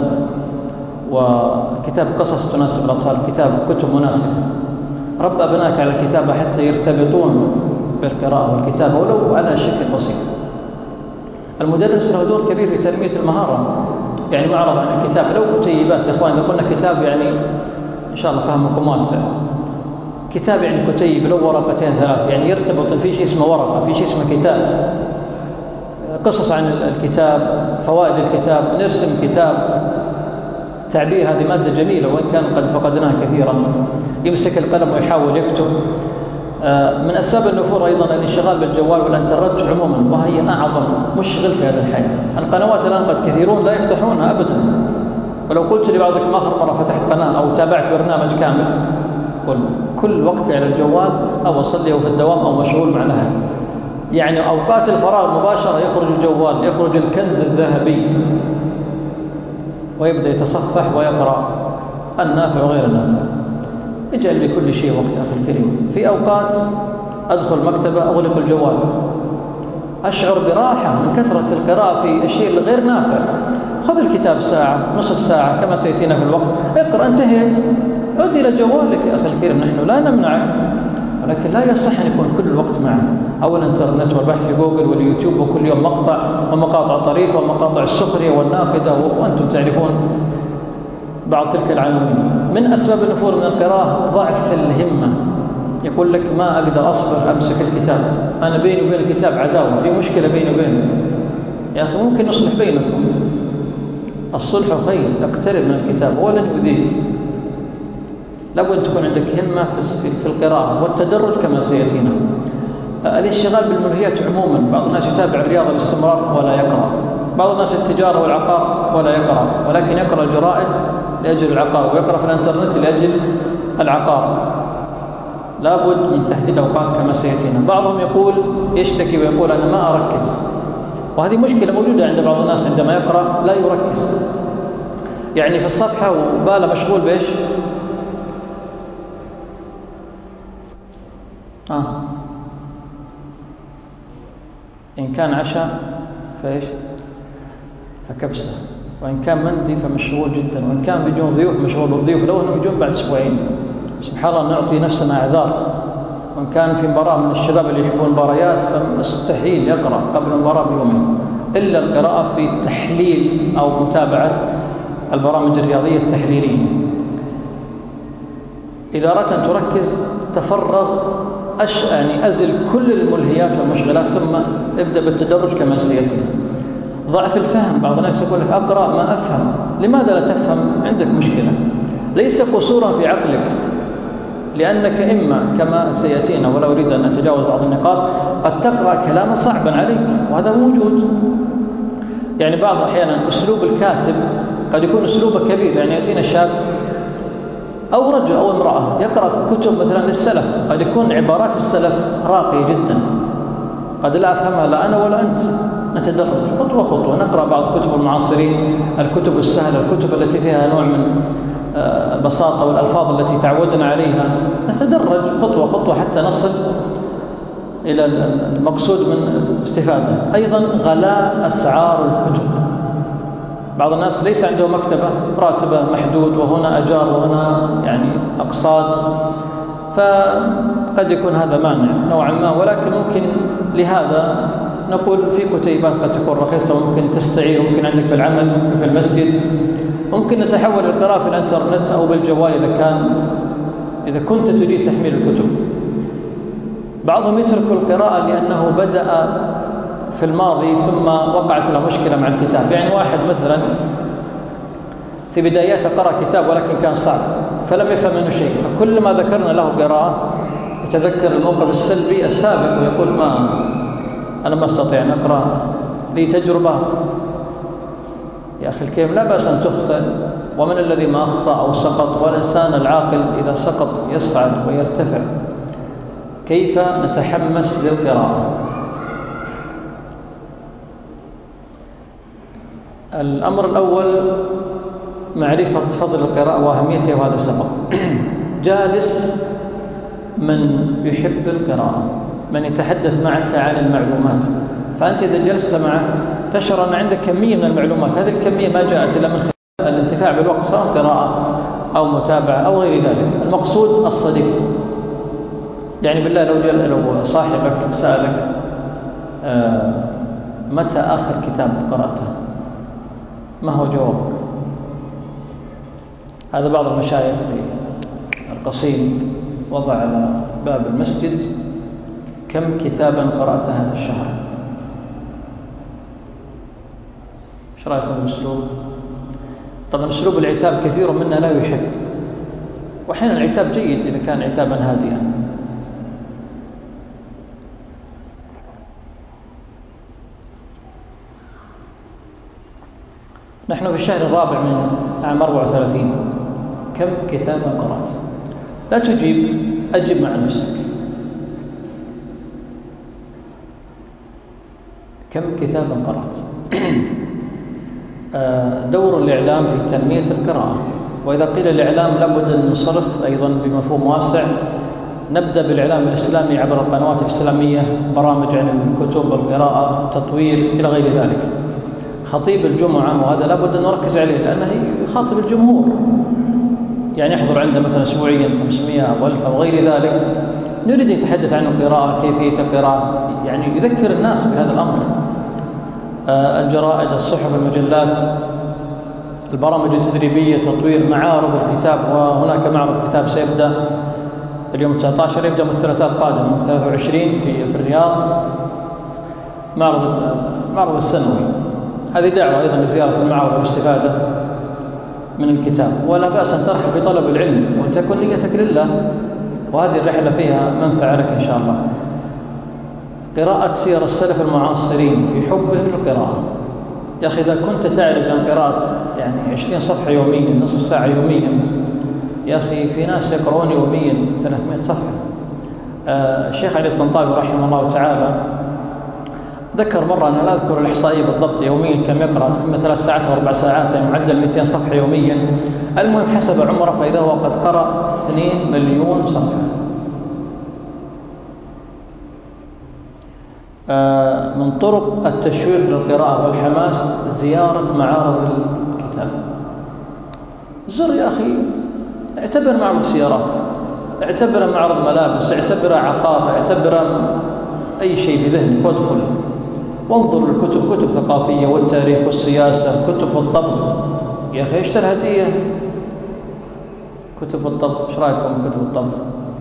وكتاب قصص تناسب الأطفال، كتاب كتب مناسبة. رب أبنائك على الكتابة حتى يرتبطون بالقراءة والكتابة ولو على شكل بسيط. المدرس له دور كبير في تنمية المهارة، يعني معرض عن الكتاب لو كتيبات. يا إخوان إذا قلنا كتاب يعني إن شاء الله فهمكم واسع. كتاب يعني كتيب لو ورقتين ثلاث، يعني يرتبط في شيء اسمه ورقة، في شيء اسمه كتاب، قصص عن الكتاب، فوائد الكتاب، نرسم كتاب، تعبير. هذه مادة جميلة وإن كان قد فقدناها كثيرا. يمسك القلم ويحاول يكتب. من أسباب النفور أيضا الانشغال بالجوال والإنترنت عموما، وهي أعظم مشغل في هذه الحياة. القنوات الآن قد كثيرون لا يفتحونها أبدا، ولو قلت لبعضك ما آخر مرة فتحت قناة أو تابعت برنامج كامل، قل كل وقت على الجوال أو أصلي أو في الدوام أو مشغول مع الأهل. يعني أوقات الفراغ مباشرة يخرج الجوال، يخرج الكنز الذهبي ويبدأ يتصفح ويقرأ النافع وغير النافع. اجعل لكل شيء وقت أخي الكريم. في أوقات أدخل مكتبة أغلق الجوال، أشعر براحة من كثرة القراءة في الشيء الغير نافع. خذ الكتاب ساعة نصف ساعة كما سيأتينا في الوقت، اقرأ انتهيت، عد إلى جوالك يا أخي الكريم. نحن لا نمنعك، ولكن لا يصح أن يكون كل الوقت معه، أو الإنترنت والبحث في جوجل واليوتيوب وكل يوم مقطع ومقاطع طريفة ومقاطع السخرية والناقدة، وأنتم تعرفون بعض تلك العناوين. من أسباب النفور من القراءة ضعف الهمة. يقول لك ما أقدر أصبر أمسك الكتاب، أنا بيني وبين الكتاب عداوة، في مشكلة بيني وبينه. يا أخي ممكن نصلح بينكم، الصلح خير، اقترب من الكتاب ولن يؤذيك. لابد أن تكون عندك همة في القراءة والتدرج كما سيأتينا. الاشتغال بالملهيات عموما، بعض الناس يتابع الرياضة باستمرار ولا يقرأ، بعض الناس التجارة والعقار ولا يقرأ، ولكن يقرأ الجرائد لأجل العقار، ويقرأ في الانترنت لأجل العقار. لابد من تحديد أوقات كما سيأتينا. بعضهم يقول يشتكي ويقول أنا ما أركز، وهذه مشكلة موجودة عند بعض الناس، عندما يقرأ لا يركز، يعني في الصفحة وباله مشغول بإيش؟ آه. إن كان عشاء فإيش؟ فكبسة، وإن كان مندي فمشغول جدا، وإن كان بيجون ضيوف مشغول بالضيوف، لو أنهم بيجون بعد أسبوعين سبحان الله نعطي نفسنا اعذار. وإن كان في مباراة من الشباب اللي يحبون المباريات فمستحيل يقرأ قبل المباراة بيومين، إلا القراءة في تحليل أو متابعة البرامج الرياضية التحليلية. إذا أردت أن تركز تفرغ، أش يعني أزل كل الملهيات والمشغلات، ثم ابدأ بالتدرج كما سيأتي. ضعف الفهم، بعض الناس يقول لك أقرأ ما أفهم. لماذا لا تفهم؟ عندك مشكلة، ليس قصورا في عقلك، لأنك إما كما سيأتينا ولا أريد أن أتجاوز بعض النقاط قد تقرأ كلاما صعبا عليك، وهذا موجود. يعني بعض أحيانا أسلوب الكاتب قد يكون أسلوبه كبير، يعني يأتينا شاب أو رجل أو امرأة يقرأ كتب مثلا للسلف، قد يكون عبارات السلف راقية جدا، قد لا أفهمها لا أنا ولا أنت. نتدرج خطوة خطوة، نقرأ بعض كتب المعاصرين، الكتب السهلة، الكتب التي فيها نوع من البساطة والألفاظ التي تعودنا عليها. نتدرج خطوة خطوة حتى نصل إلى المقصود من الاستفادة. أيضا غلاء أسعار الكتب، بعض الناس ليس عنده مكتبة، راتبه محدود، وهنا أجار وهنا يعني أقساط، فقد يكون هذا مانع نوعا ما. ولكن ممكن لهذا نقول في كتيبات قد تكون رخيصة، ممكن تستعير، ممكن عندك في العمل، ممكن في المسجد، ممكن نتحول القراءة في الانترنت أو بالجوال إذا كان إذا كنت تريد تحميل الكتب. بعضهم يترك القراءة لأنه بدأ في الماضي ثم وقعت له مشكلة مع الكتاب. يعني واحد مثلا في بداياته قرأ كتاب ولكن كان صعب فلم يفهم منه شيء، فكل ما ذكرنا له قراءة يتذكر الموقف السلبي السابق ويقول ما أنا ما أستطيع أن أقرأ، لي تجربة. يا أخي الكريم لا بأس أن تخطئ، ومن الذي ما أخطأ أو سقط، والإنسان العاقل إذا سقط يصعد ويرتفع. كيف نتحمس للقراءة؟ الأمر الأول معرفة فضل القراءة وأهميتها، وهذا سبق. جالس من يحب القراءة، من يتحدث معك عن المعلومات، فأنت إذا جلست معه تشعر أن عندك كمية من المعلومات، هذه الكمية ما جاءت إلا من خلال الانتفاع بالوقت، سواء قراءة أو متابعة أو غير ذلك. المقصود الصديق. يعني بالله لو جل لو صاحبك سألك آه متى آخر كتاب قرأته، ما هو جوابك؟ هذا بعض المشايخ في القصيم وضع على باب المسجد كم كتابا قرأت هذا الشهر. ايش رايكم بالاسلوب؟ طبعا اسلوب العتاب كثير منا لا يحب، واحيانا العتاب جيد اذا كان عتابا هادئا. نحن في الشهر الرابع من عام أربعة وثلاثين. كم كتابا قرأت؟ لا تجيب، أجب مع نفسك. كم كتابا قرأت؟ دور الإعلام في تنمية القراءة. وإذا قيل الإعلام لابد أن نصرف أيضا بمفهوم واسع. نبدأ بالإعلام الإسلامي عبر القنوات الإسلامية، برامج عن الكتب والقراءة، التطوير إلى غير ذلك. خطيب الجمعة وهذا لابد أن نركز عليه لأنه يخاطب الجمهور، يعني يحضر عنده مثلا أسبوعيا خمسمائة أو ألف أو غير ذلك، نريد أن يتحدث عن القراءة، كيفية القراءة، يعني يذكر الناس بهذا الأمر. الجرائد، الصحف، المجلات، البرامج التدريبية، تطوير معارض الكتاب. وهناك معرض كتاب سيبدأ اليوم تسعة عشر، يبدأ من الثلاثاء القادم يوم ثلاثة وعشرين في في الرياض، معرض معرض السنوي. هذه دعوة أيضا لزيارة المعرض والاستفادة من الكتاب. ولا بأس أن ترحل في طلب العلم وتكون نيتك لله، وهذه الرحلة فيها منفعة لك إن شاء الله. قراءة سير السلف المعاصرين في حبهم للقراءة. يا أخي إذا كنت تعرج عن قراءة يعني عشرين صفحة يوميا، نصف ساعة يوميا، يا أخي في ناس يقرؤون يوميا ثلاثمائة صفحة. آه الشيخ علي الطنطاوي رحمه الله تعالى ذكر مرة، أنا لا أذكر الإحصائية بالضبط يوميا كم يقرأ، إما ثلاث ساعات أو أربع ساعات، يعني معدل مئتين صفحة يوميا. المهم حسب عمره فإذا هو قد قرأ اثنين مليون صفحة. آه من طرق التشويق للقراءة والحماس زيارة معارض الكتاب. زر يا أخي، اعتبر معرض سيارات، اعتبره معرض ملابس، اعتبره عقار، اعتبره أي شيء في ذهنك، وادخل وانظر الكتب، كتب ثقافية والتاريخ والسياسة، كتب الطبخ. يا أخي اشتري هدية كتب الطبخ، ايش رايكم كتب الطبخ؟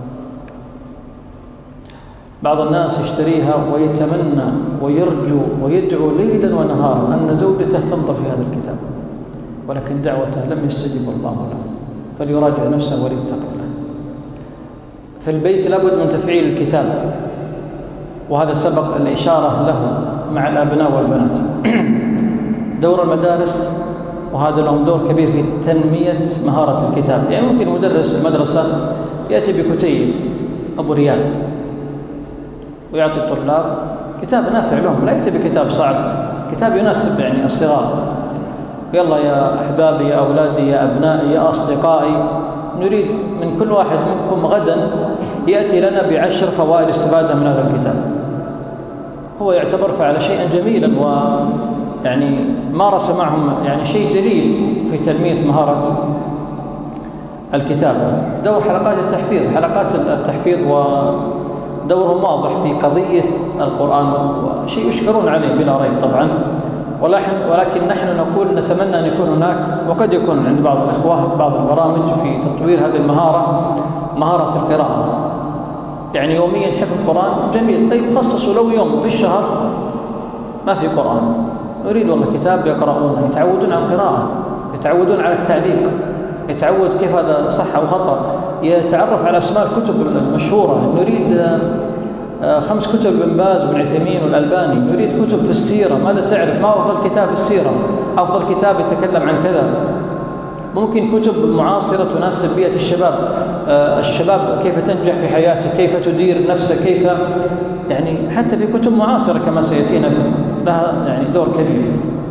بعض الناس يشتريها ويتمنى ويرجو ويدعو ليلا ونهارا أن زوجته تنظر في هذا الكتاب، ولكن دعوته لم يستجب الله له، فليراجع نفسه وليتق الله. في البيت لابد من تفعيل الكتاب، وهذا سبق الإشارة له مع الأبناء والبنات. دور المدارس، وهذا لهم دور كبير في تنمية مهارة الكتاب. يعني ممكن مدرس المدرسة يأتي بكتيب أبو ريال ويعطي الطلاب كتاب نافع لهم، لا يأتي بكتاب صعب، كتاب يناسب يعني الصغار. يلا يا أحبابي، يا أولادي، يا أبنائي، يا أصدقائي، نريد من كل واحد منكم غدا يأتي لنا بعشر فوائد استفادة من هذا الكتاب. هو يعتبر فعل شيئا جميلا، ويعني مارس معهم يعني شيء جليل في تنمية مهارة الكتابة. دور حلقات التحفيظ، حلقات التحفيظ ودورهم واضح في قضية القرآن، وشيء يشكرون عليه بلا ريب طبعا. ولكن نحن نقول نتمنى أن يكون هناك، وقد يكون عند بعض الإخوة بعض البرامج في تطوير هذه المهارة، مهارة القراءة. يعني يوميا حفظ قرآن جميل، طيب خصصوا لو يوم في الشهر ما في قرآن، نريد والله كتاب يقرؤونه، يتعودون على القراءة، يتعودون على التعليق، يتعود كيف هذا صح أو خطأ، يتعرف على أسماء الكتب المشهورة. نريد خمس كتب ابن باز وابن عثيمين والألباني، نريد كتب في السيرة، ماذا تعرف ما أفضل كتاب في السيرة، أفضل كتاب يتكلم عن كذا. ممكن كتب معاصرة تناسب بيئة الشباب، الشباب كيف تنجح في حياته، كيف تدير نفسه، كيف يعني حتى في كتب معاصرة كما سيأتينا لها يعني دور كبير.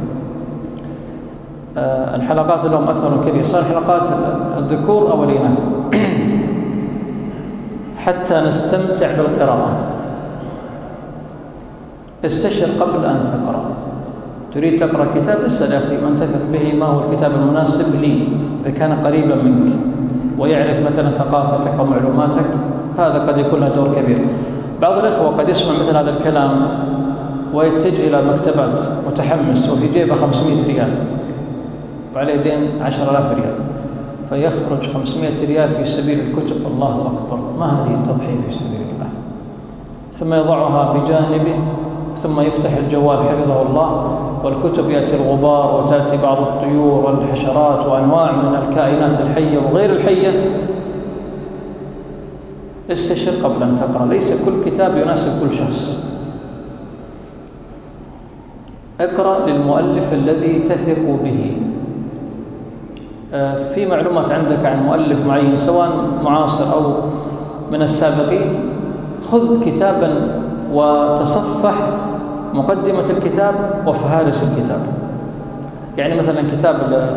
الحلقات لهم أثر كبير، صار حلقات الذكور أو الإناث حتى نستمتع بالقراءة. استشر قبل أن تقرأ. تريد تقرأ كتاب، اسأل أخي من تثق به ما هو الكتاب المناسب لي، إذا كان قريبا منك ويعرف مثلا ثقافتك ومعلوماتك، فهذا قد يكون له دور كبير. بعض الإخوة قد يسمع مثل هذا الكلام ويتجه إلى مكتبات متحمس وفي جيبه خمسمائة ريال وعليه دين عشرة آلاف ريال، فيخرج خمسمائة ريال في سبيل الكتب. الله أكبر، ما هذه التضحية في سبيل الله؟ ثم يضعها بجانبه، ثم يفتح الجوال حفظه الله، والكتب يأتي الغبار وتأتي بعض الطيور والحشرات وأنواع من الكائنات الحية وغير الحية. استشر قبل أن تقرأ، ليس كل كتاب يناسب كل شخص. اقرأ للمؤلف الذي تثق به، في معلومات عندك عن مؤلف معين سواء معاصر أو من السابقين، خذ كتابا وتصفح مقدمة الكتاب وفهارس الكتاب. يعني مثلا كتاب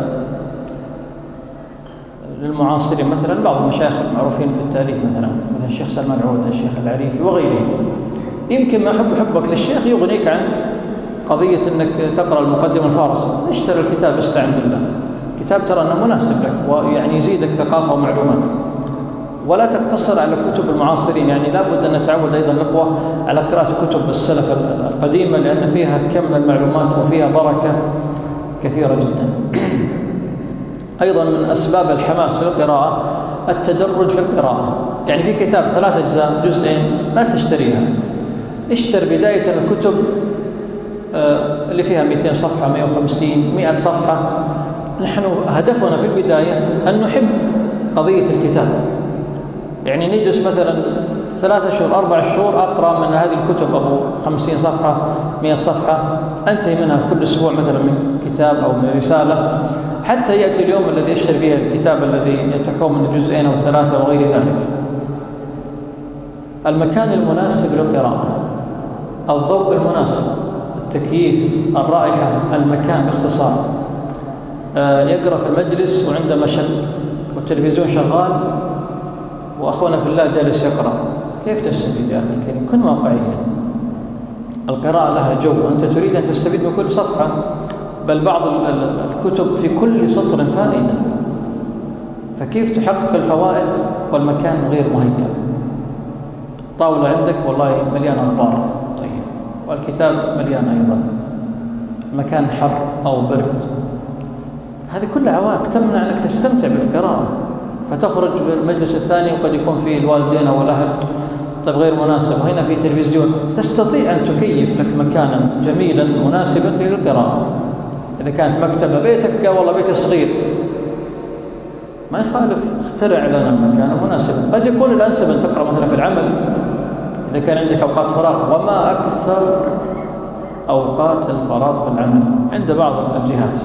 للمعاصرين، مثلا بعض المشايخ المعروفين في التاريخ، مثلا مثلا الشيخ سلمان عود، الشيخ العريفي وغيرهم، يمكن ما حب حبك للشيخ يغنيك عن قضية أنك تقرأ المقدمة الفارسة. اشتري الكتاب، استعن بالله، كتاب ترى أنه مناسب لك ويعني يزيدك ثقافة ومعلومات. ولا تقتصر على كتب المعاصرين، يعني لابد أن نتعود أيضا الأخوة على قراءة كتب السلف القديمة، لأن فيها كم من المعلومات وفيها بركة كثيرة جدا. أيضا من أسباب الحماس للقراءة التدرج في القراءة. يعني في كتاب ثلاث أجزاء جزئين لا تشتريها، اشتر بداية الكتب اللي فيها مئتين صفحة، مئة وخمسين، مئة صفحة. نحن هدفنا في البداية أن نحب قضية الكتاب، يعني نجلس مثلا ثلاثة شهور أربع شهور أقرأ من هذه الكتب أبو خمسين صفحة، مئة صفحة، أنتهي منها كل أسبوع مثلا من كتاب أو من رسالة، حتى يأتي اليوم الذي يشتري فيه الكتاب الذي يتكون من جزئين أو ثلاثة وغير ذلك. المكان المناسب للقراءة، الضوء المناسب، التكييف، الرائحة، المكان باختصار. يقرأ في المجلس وعنده مشهد والتلفزيون شغال وأخونا في الله جالس يقرأ، كيف تستفيد يا أخي الكريم؟ كن واقعيا. القراءة لها جو، أنت تريد أن تستفيد من كل صفحة، بل بعض الكتب في كل سطر فائدة، فكيف تحقق الفوائد والمكان غير مهيأ؟ الطاولة عندك والله مليان أخبار، طيب، والكتاب مليان أيضا، مكان حر أو برد، هذه كلها عوائق تمنع أنك تستمتع بالقراءة. فتخرج بالمجلس الثاني وقد يكون فيه الوالدين أو الأهل، طيب غير مناسب، وهنا في تلفزيون. تستطيع أن تكيف لك مكانا جميلا مناسبا للقراءة. إذا كانت مكتبة بيتك والله بيت صغير ما يخالف، اخترع لنا مكانا مناسبا. قد يكون الأنسب أن تقرأ مثلا في العمل إذا كان عندك أوقات فراغ، وما أكثر أوقات الفراغ في العمل عند بعض الجهات.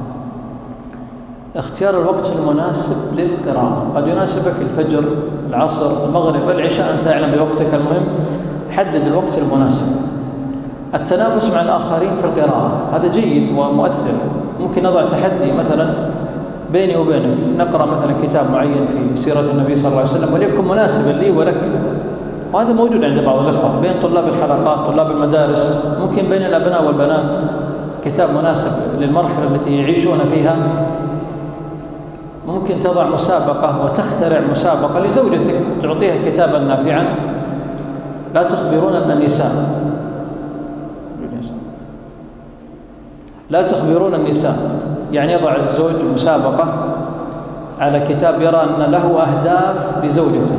اختيار الوقت المناسب للقراءة، قد يناسبك الفجر، العصر، المغرب، العشاء، أنت أعلم بوقتك. المهم حدد الوقت المناسب. التنافس مع الآخرين في القراءة هذا جيد ومؤثر. ممكن نضع تحدي مثلا بيني وبينك، نقرأ مثلا كتاب معين في سيرة النبي صلى الله عليه وسلم وليكن مناسبا لي ولك، وهذا موجود عند بعض الأخوة بين طلاب الحلقات، طلاب المدارس، ممكن بين الأبناء والبنات كتاب مناسب للمرحلة التي يعيشون فيها. ممكن تضع مسابقة وتخترع مسابقة لزوجتك، تعطيها كتابا نافعا. لا تخبرون النساء لا تخبرون النساء يعني يضع الزوج مسابقة على كتاب يرى أن له أهداف لزوجته.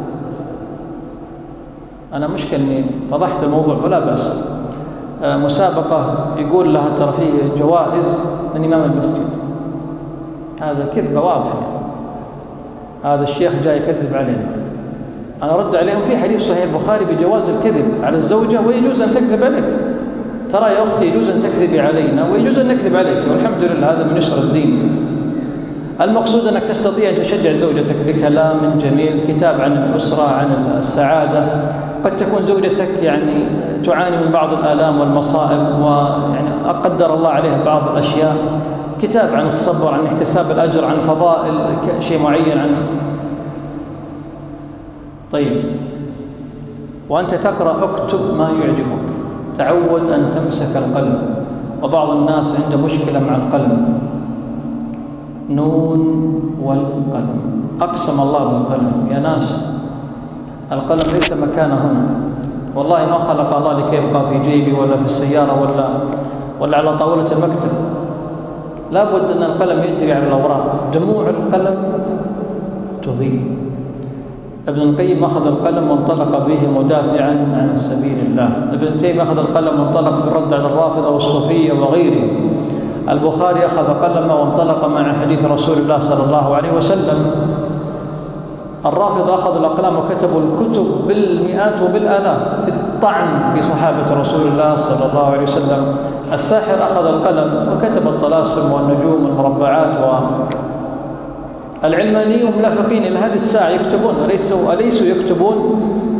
أنا مشكلة أني فضحت الموضوع ولا بأس. مسابقة يقول لها ترى فيه جوائز من إمام المسجد، هذا كذبة واضحة. هذا الشيخ جاي يكذب علينا. أنا رد عليهم في حديث صحيح البخاري بجواز الكذب على الزوجة، ويجوز أن تكذب عليك. ترى يا أختي يجوز أن تكذبي علينا ويجوز أن نكذب عليك، والحمد لله هذا من يسر الدين. المقصود أنك تستطيع أن تشجع زوجتك بكلام جميل، كتاب عن الأسرة، عن السعادة. قد تكون زوجتك يعني تعاني من بعض الآلام والمصائب، ويعني أقدر الله عليها بعض الأشياء، كتاب عن الصبر، عن احتساب الأجر، عن فضائل شيء معين، عن طيب. وأنت تقرأ اكتب ما يعجبك، تعود أن تمسك القلم. وبعض الناس عنده مشكلة مع القلم، نون والقلم، أقسم الله بالقلم. يا ناس القلم ليس مكانه هنا، والله ما خلق الله لكي يبقى في جيبي ولا في السيارة ولا ولا على طاولة المكتب. لابد أن القلم يجري على الأوراق. دموع القلم تضيء. ابن القيم أخذ القلم وانطلق به مدافعا عن سبيل الله. ابن تيمية أخذ القلم وانطلق في الرد على الرافضة والصوفية وغيره. البخاري أخذ قلمه وانطلق مع حديث رسول الله صلى الله عليه وسلم. الرافضة أخذوا الأقلام وكتبوا الكتب بالمئات وبالآلاف في الطعن في صحابة رسول الله صلى الله عليه وسلم. الساحر أخذ القلم وكتب الطلاسم والنجوم والمربعات العلمانيون ملافقين إلى هذه الساعة يكتبون، أليسوا أليسوا يكتبون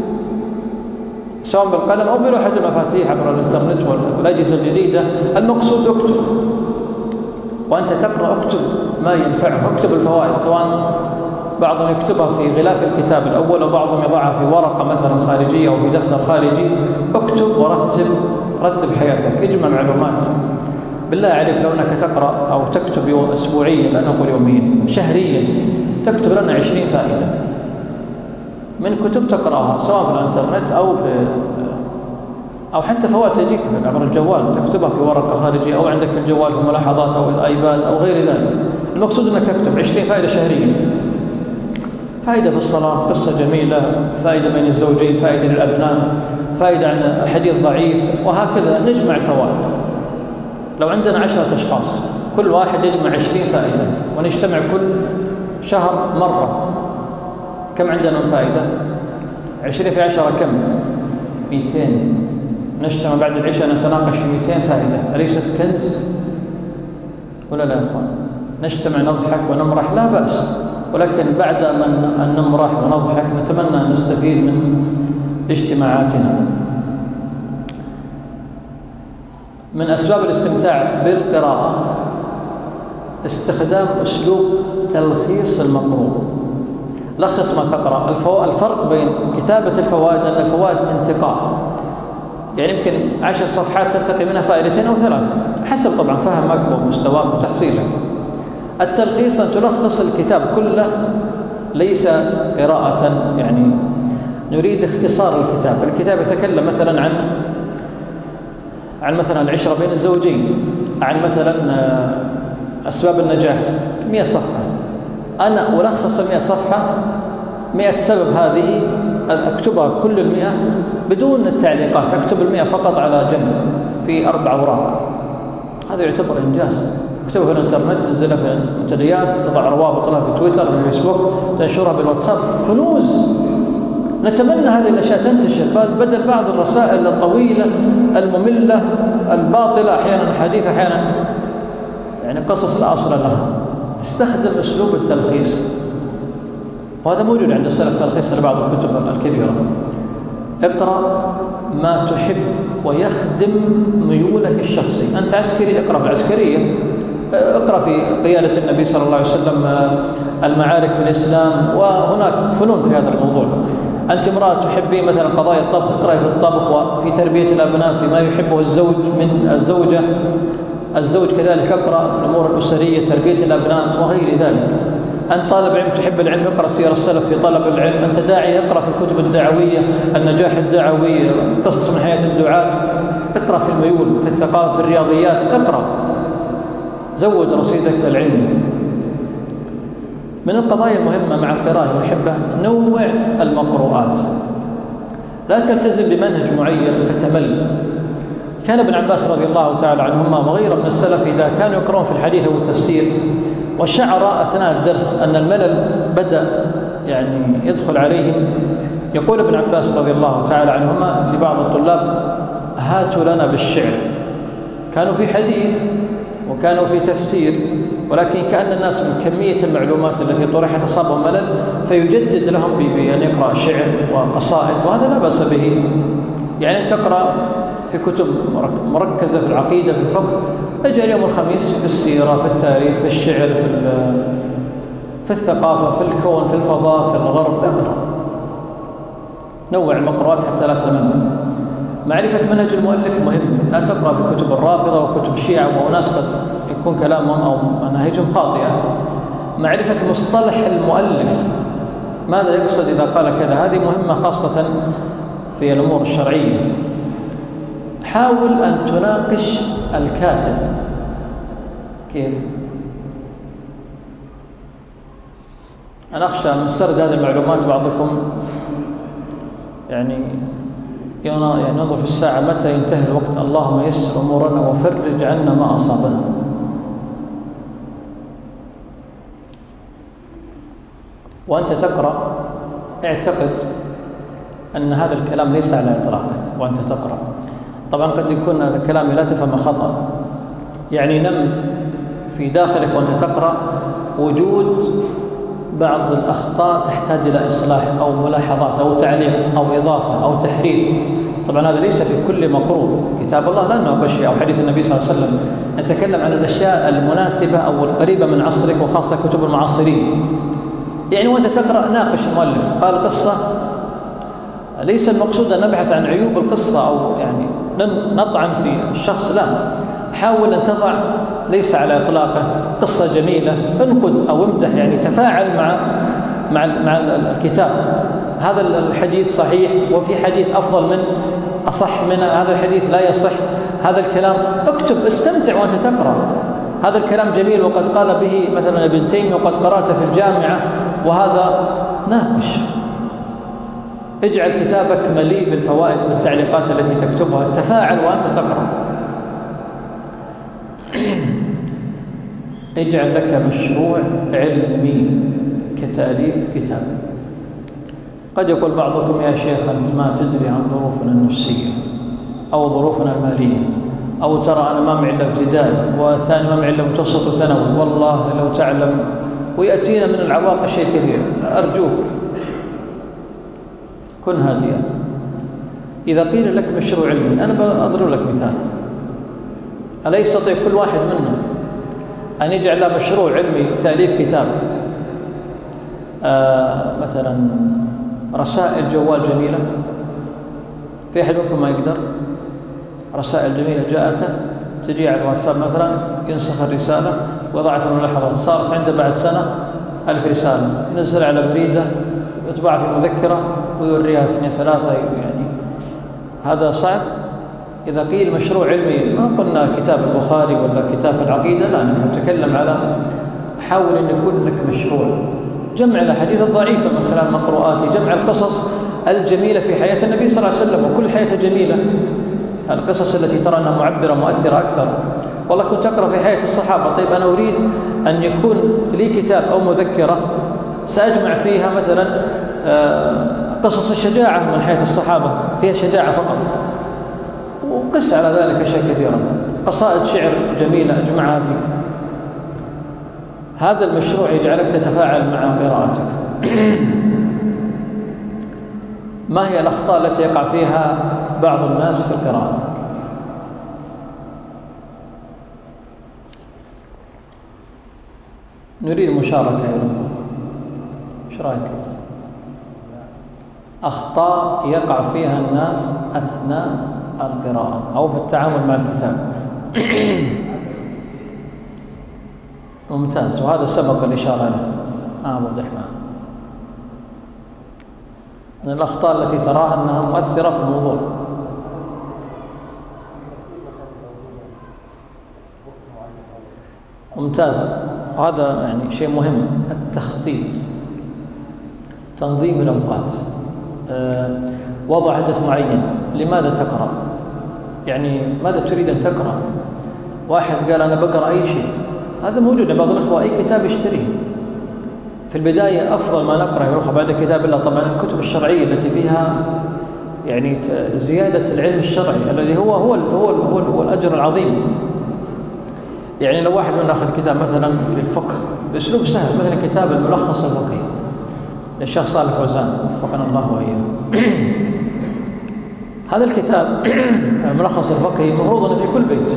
سواء بالقلم أو بلوحة المفاتيح عبر الإنترنت والأجهزة الجديدة. المقصود اكتب، وأنت تقرأ اكتب ما ينفعك، اكتب الفوائد، سواء بعضهم يكتبها في غلاف الكتاب الأول وبعضهم يضعها في ورقة مثلا خارجية أو في دفتر خارجي. اكتب ورتب، رتب حياتك، اجمع معلومات. بالله عليك لو أنك تقرأ أو تكتب يوم أسبوعيا، لا نقول يوميا، شهريا، تكتب لنا عشرين فائدة من كتب تقرأها سواء في الانترنت أو في أو حتى فوائد تجيك عبر الجوال تكتبها في ورقة خارجية أو عندك في الجوال في الملاحظات أو الآيباد أو غير ذلك. المقصود أنك تكتب عشرين فائدة شهريا، فائدة في الصلاة، قصة جميلة، فائدة بين الزوجين، فائدة للأبناء، فائدة عن حديث ضعيف، وهكذا نجمع الفوائد. لو عندنا عشرة أشخاص كل واحد يجمع عشرين فائدة ونجتمع كل شهر مرة، كم عندنا من فائدة؟ عشرين في عشرة كم؟ مئتين. نجتمع بعد العشاء نتناقش في مئتين فائدة، أليست كنز؟ ولا لا يا أخوان؟ نجتمع نضحك ونمرح لا بأس، ولكن بعد أن نمرح ونضحك نتمنى أن نستفيد من اجتماعاتنا. من أسباب الاستمتاع بالقراءة استخدام أسلوب تلخيص المقروء. لخص ما تقرأ. الفرق بين كتابة الفوائد أن الفوائد انتقاء، يعني يمكن عشر صفحات تنتقي منها فائدتين أو ثلاثة حسب طبعا فهمك ومستواك وتحصيلك. التلخيص أن تلخص الكتاب كله، ليس قراءة يعني نريد اختصار الكتاب. الكتاب يتكلم مثلا عن عن مثلا العشرة بين الزوجين، عن مثلا أسباب النجاح، مئة صفحة، أنا ألخص المئة صفحة، مئة سبب هذه أكتبها كل المئة بدون التعليقات، أكتب المئة فقط على جنب في أربع أوراق. هذا يعتبر إنجاز. تكتبها في الانترنت، تنزلها في المنتديات، تضع روابط لها في تويتر في الفيسبوك، تنشرها بالواتساب، كنوز. نتمنى هذه الأشياء تنتشر بدل بعض الرسائل الطويلة المملة الباطلة، أحيانا حديث أحيانا يعني قصص لا أصل لها. استخدم أسلوب التلخيص، وهذا موجود عند السلف تلخيص لبعض الكتب الكبيرة. اقرأ ما تحب ويخدم ميولك الشخصي. أنت عسكري، اقرأ في العسكرية، اقرأ في قيادة النبي صلى الله عليه وسلم، المعارك في الإسلام، وهناك فنون في هذا الموضوع. أنت امرأة تحبي مثلا قضايا الطبخ، اقرأي في الطبخ وفي تربية الأبناء فيما يحبه الزوج من الزوجة. الزوج كذلك اقرأ في الأمور الأسرية، تربية الأبناء وغير ذلك. أنت طالب علم تحب العلم، اقرأ سير السلف في طلب العلم. أنت داعي، اقرأ في الكتب الدعوية، النجاح الدعوي، قصص من حياة الدعاة. اقرأ في الميول، في الثقافة، في الرياضيات، اقرأ، زود رصيدك العلمي. من القضايا المهمة مع القراءة والحبة نوع المقروءات، لا تلتزم بمنهج معين فتمل. كان ابن عباس رضي الله تعالى عنهما وغيره من السلف إذا كانوا يقرؤون في الحديث والتفسير وشعر أثناء الدرس أن الملل بدأ يعني يدخل عليهم، يقول ابن عباس رضي الله تعالى عنهما لبعض الطلاب: هاتوا لنا بالشعر. كانوا في حديث وكانوا في تفسير، ولكن كأن الناس من كمية المعلومات التي طرحت أصابهم ملل، فيجدد لهم بأن يقرأ شعر وقصائد، وهذا لا بأس به. يعني تقرأ في كتب مركزة في العقيدة، في الفقه، اجعل يوم الخميس في السيرة، في التاريخ، في الشعر، في في الثقافة، في الكون، في الفضاء، في الغرب. اقرأ، نوع المقروءات حتى لا تمل. معرفة منهج المؤلف مهم، لا تقرأ في كتب الرافضة وكتب الشيعة وناس قد يكون كلامهم أو مناهجهم خاطئة. معرفة مصطلح المؤلف، ماذا يقصد إذا قال كذا، هذه مهمة خاصة في الأمور الشرعية. حاول أن تناقش الكاتب. كيف؟ أنا أخشى من سرد هذه المعلومات بعضكم يعني يعني ينظر في الساعة متى ينتهي الوقت، اللهم يسر أمورنا وفرج عنا ما أصابنا. وأنت تقرأ اعتقد أن هذا الكلام ليس على إطلاقه وأنت تقرأ. طبعا قد يكون هذا الكلام لا تفهم خطأ، يعني نم في داخلك وأنت تقرأ وجود بعض الأخطاء تحتاج إلى إصلاح أو ملاحظات أو تعليق أو إضافة أو تحريف. طبعا هذا ليس في كل مقروء كتاب الله، لأنه بشيء أو حديث النبي صلى الله عليه وسلم. نتكلم عن الأشياء المناسبة أو القريبة من عصرك، وخاصة كتب المعاصرين. يعني وأنت تقرأ ناقش المؤلف، قال قصة، ليس المقصود أن نبحث عن عيوب القصة أو يعني نطعن في الشخص، لا، حاول أن تضع ليس على إطلاقه قصة جميلة، انقد أو امدح، يعني تفاعل مع مع مع الكتاب. هذا الحديث صحيح، وفي حديث أفضل من أصح من هذا الحديث، لا يصح هذا الكلام. اكتب، استمتع وأنت تقرأ. هذا الكلام جميل وقد قال به مثلا ابن تيمية وقد قرأته في الجامعة، وهذا ناقش. اجعل كتابك مليء بالفوائد والتعليقات التي تكتبها، تفاعل وأنت تقرأ. اجعل لك مشروع علمي كتأليف كتاب. قد يقول بعضكم يا شيخ أنت ما تدري عن ظروفنا النفسية أو ظروفنا المالية، أو ترى أنا ما معي إلا ابتدائي والثاني ما معي إلا متوسط وثانوي، والله لو تعلم، ويأتينا من العواقب شيء كثير. أرجوك كن هادئا. إذا قيل لك مشروع علمي، أنا بأضرب لك مثال، ألا يستطيع كل واحد منا أن يجعل له مشروع علمي تأليف كتاب؟ آه مثلا رسائل جوال جميلة، في أحد منكم ما يقدر؟ رسائل جميلة جاءته تجي على الواتساب مثلا، ينسخ الرسالة ويضعها في الملاحظات، صارت عنده بعد سنة ألف رسالة، ينزل على بريدة يطبع في المذكرة ويوريها اثنين ثلاثة. يعني هذا صعب. إذا قيل مشروع علمي، ما قلنا كتاب البخاري ولا كتاب العقيدة، لا، نحن نتكلم على حاول أن يكون لك مشروع جمع الأحاديث الضعيفة من خلال مقروءاتي، جمع القصص الجميلة في حياة النبي صلى الله عليه وسلم، وكل حياته جميلة. القصص التي ترى أنها معبرة مؤثرة أكثر. والله كنت أقرأ في حياة الصحابة، طيب أنا أريد أن يكون لي كتاب أو مذكرة سأجمع فيها مثلا قصص الشجاعة من حياة الصحابة، فيها شجاعة فقط، وقس على ذلك أشياء كثيرة، قصائد شعر جميلة أجمعها فيه. هذا المشروع يجعلك تتفاعل مع قراءتك. ما هي الأخطاء التي يقع فيها بعض الناس في القراءة؟ نريد مشاركة يا أخوان، ايش رايك؟ أخطاء يقع فيها الناس أثناء القراءة أو في التعامل مع الكتاب. ممتاز، وهذا سبق الإشارة له. آه أبو عبد الرحمن، من الأخطاء التي تراها أنها مؤثرة في الموضوع. ممتاز، وهذا يعني شيء مهم، التخطيط، تنظيم الأوقات، أه وضع هدف معين. لماذا تقرأ؟ يعني ماذا تريد أن تقرأ؟ واحد قال أنا بقرأ أي شيء، هذا موجود عند بعض الأخوة، أي كتاب يشتريه. في البداية أفضل ما نقرأ يا أخوة بعد كتاب الله طبعا الكتب الشرعية التي فيها يعني زيادة العلم الشرعي الذي هو هو هو, هو, هو الأجر العظيم. يعني لو واحد من أخذ كتاب مثلا في الفقه بأسلوب سهل، مثلا كتاب الملخص الفقهي للشيخ صالح فوزان وفقنا الله وإياه، هذا الكتاب الملخص الفقهي المفروض أنه في كل بيت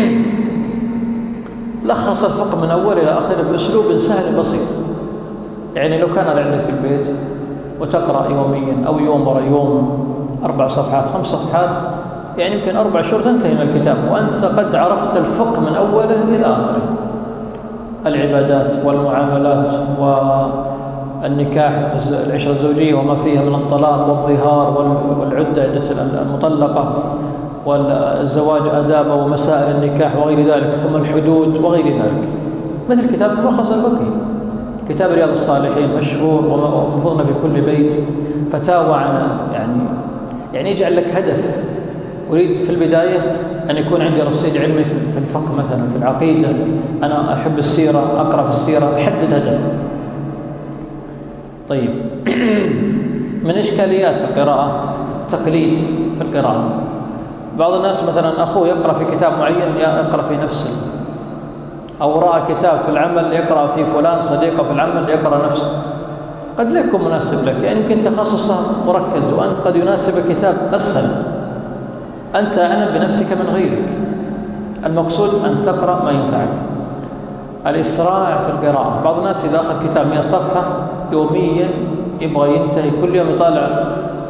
لخص الفقه من أول إلى آخره بأسلوب سهل بسيط. يعني لو كان عندك البيت وتقرأ يوميا أو يوم ورا يوم أربع صفحات خمس صفحات، يعني يمكن أربع شهور تنتهي من الكتاب وأنت قد عرفت الفقه من أوله إلى آخره، العبادات والمعاملات والنكاح، العشرة الزوجية وما فيها من الطلاق والظهار والعدة، عدة المطلقة، والزواج آدابه ومسائل النكاح وغير ذلك، ثم الحدود وغير ذلك، مثل كتاب الملخص الفقهي. كتاب رياض الصالحين مشهور ومفروض في كل بيت. فتاوى عن يعني يعني يجعل لك هدف. أريد في البداية أن يكون عندي رصيد علمي في الفقه مثلا، في العقيدة، أنا أحب السيرة، أقرأ في السيرة، أحدد هدف. طيب من إشكاليات في القراءة التقليد في القراءة. بعض الناس مثلا أخوه يقرأ في كتاب معين، يقرأ في نفس أو رأى كتاب في العمل يقرأ في فلان صديقه في العمل يقرأ نفسه، قد لا يكون مناسب لك، يعني يمكن تخصصه مركز وأنت قد يناسب كتاب أسهل. أنت أعلم بنفسك من غيرك. المقصود أن تقرأ ما ينفعك. الإسراع في القراءة. بعض الناس إذا أخذ كتاب مئة صفحة يوميا يبغى ينتهي، كل يوم يطالع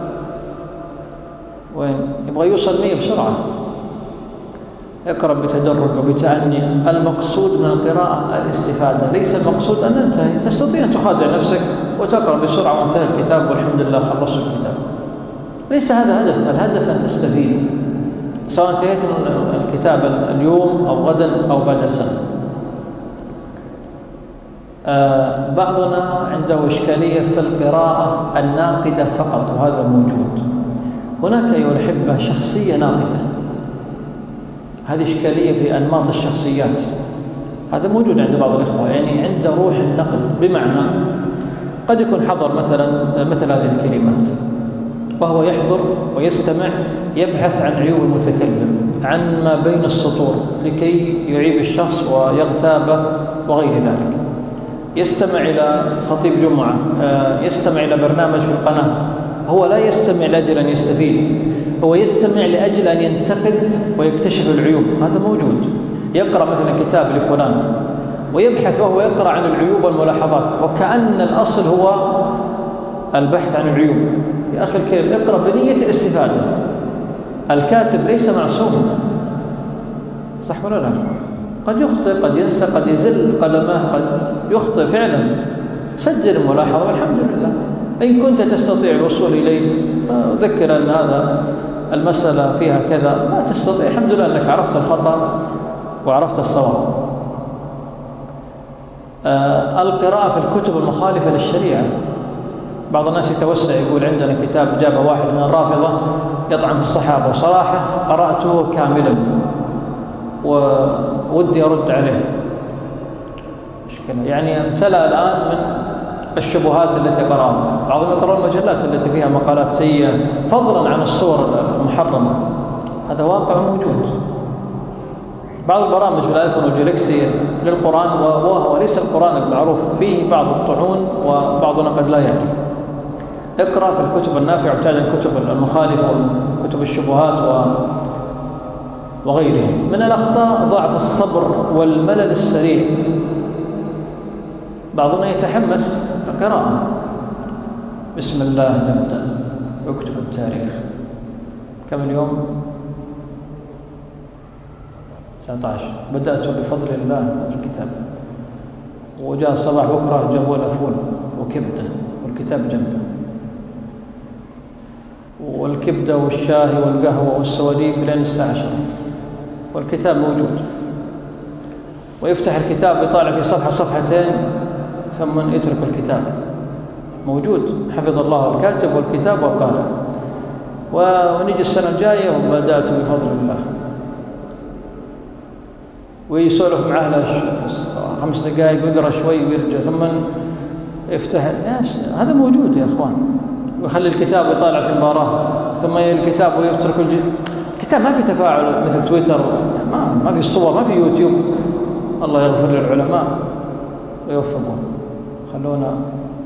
وين يبغى يوصل مئة بسرعة. اقرأ بتدرج وبتأني. المقصود من القراءة الاستفادة، ليس المقصود أن ننتهي. تستطيع أن تخادع نفسك وتقرأ بسرعة وانتهى الكتاب والحمد لله خلصت الكتاب. ليس هذا هدف. الهدف أن تستفيد، سواء انتهيت من الكتاب اليوم أو غدا أو بعد سنة. آه بعضنا عنده إشكالية في القراءة الناقدة فقط، وهذا موجود. هناك أيها الأحبة شخصية ناقدة، هذه إشكالية في أنماط الشخصيات، هذا موجود عند بعض الإخوة، يعني عنده روح النقد، بمعنى قد يكون حضر مثلا مثل هذه الكلمات وهو يحضر ويستمع، يبحث عن عيوب المتكلم، عن ما بين السطور لكي يعيب الشخص ويغتابه وغير ذلك. يستمع إلى خطيب جمعة، يستمع إلى برنامج في القناة، هو لا يستمع لأجل أن يستفيد، هو يستمع لأجل أن ينتقد ويكتشف العيوب. هذا موجود. يقرأ مثلا كتاب لفلان ويبحث وهو يقرأ عن العيوب والملاحظات، وكأن الأصل هو البحث عن العيوب. يا أخي الكريم، اقرأ بنية الاستفادة. الكاتب ليس معصوم، صح ولا لا؟ قد يخطئ، قد ينسى، قد يزل قلمه، قد يخطئ فعلا. سجل الملاحظة والحمد لله. إن كنت تستطيع الوصول إليه فذكر أن هذا المسألة فيها كذا، ما تستطيع الحمد لله أنك عرفت الخطأ وعرفت الصواب. آه القراءة في الكتب المخالفة للشريعة. بعض الناس يتوسع يقول عندنا كتاب جابه واحد من الرافضة يطعن في الصحابة، وصراحة قرأته كاملا وودي أرد عليه. يعني امتلأ الآن من الشبهات التي قرأها. بعضهم يقرأون المجلات التي فيها مقالات سيئة فضلا عن الصور المحرمة. هذا واقع موجود. بعض البرامج في الايفون والجالكسي للقرآن، وهو ليس القرآن المعروف، فيه بعض الطعون وبعضنا قد لا يعرف. اقرأ في الكتب النافعة وابتعد عن الكتب المخالفة وكتب الشبهات وغيرها. من الأخطاء ضعف الصبر والملل السريع. بعضنا يتحمس القراءة، بسم الله نبدأ، يكتب التاريخ. كم اليوم؟ تسعة عشر. بدأت بفضل الله الكتاب، وجاء الصباح بكرة جابوا له فول وكبدة والكتاب جنبه، والكبدة والشاي والقهوة والسواليف لين الساعة عشرة والكتاب موجود. ويفتح الكتاب يطالع في صفحة صفحتين ثم يترك الكتاب. موجود، حفظ الله الكاتب والكتاب والقارئ. ونجي السنة الجاية وبدأت بفضل الله، ويسولف معه له خمس دقائق ويقرأ شوي ويرجع ثم يفتح. هذا موجود يا أخوان. ويخلي الكتاب يطالع في المباراة ثم الكتاب ويترك الج... الكتاب. ما في تفاعل مثل تويتر، ما ما في الصور، ما في يوتيوب. الله يغفر للعلماء ويوفقهم. خلونا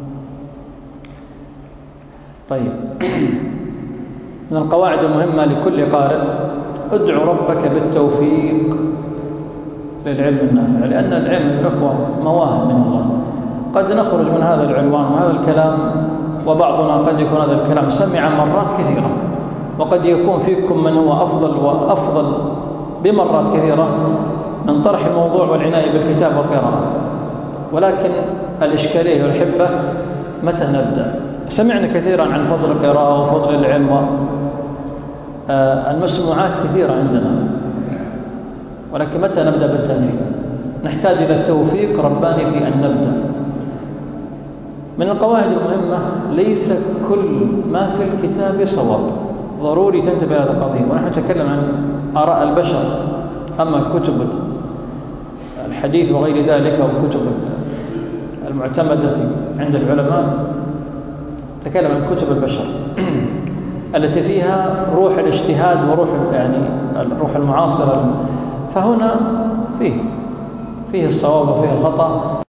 طيب. من القواعد المهمة لكل قارئ: ادعو ربك بالتوفيق للعلم النافع، لأن العلم الأخوة مواهب من الله. قد نخرج من هذا العنوان وهذا الكلام، وبعضنا قد يكون هذا الكلام سمع مرات كثيرة، وقد يكون فيكم من هو أفضل وأفضل بمرات كثيرة من طرح الموضوع والعناية بالكتاب والقراءة. ولكن الإشكالية والحبة متى نبدأ؟ سمعنا كثيرا عن فضل القراءة وفضل العلم، المسموعات كثيرة عندنا، ولكن متى نبدأ بالتنفيذ؟ نحتاج إلى توفيق رباني في أن نبدأ. من القواعد المهمة: ليس كل ما في الكتاب صواب. ضروري تنتبه هذه القضية. ونحن نتكلم عن آراء البشر، أما كتب الحديث وغير ذلك أو الكتب المعتمدة في عند العلماء، نتكلم عن كتب البشر التي فيها روح الاجتهاد وروح يعني الروح المعاصرة. فهنا فيه فيه الصواب وفيه الخطأ.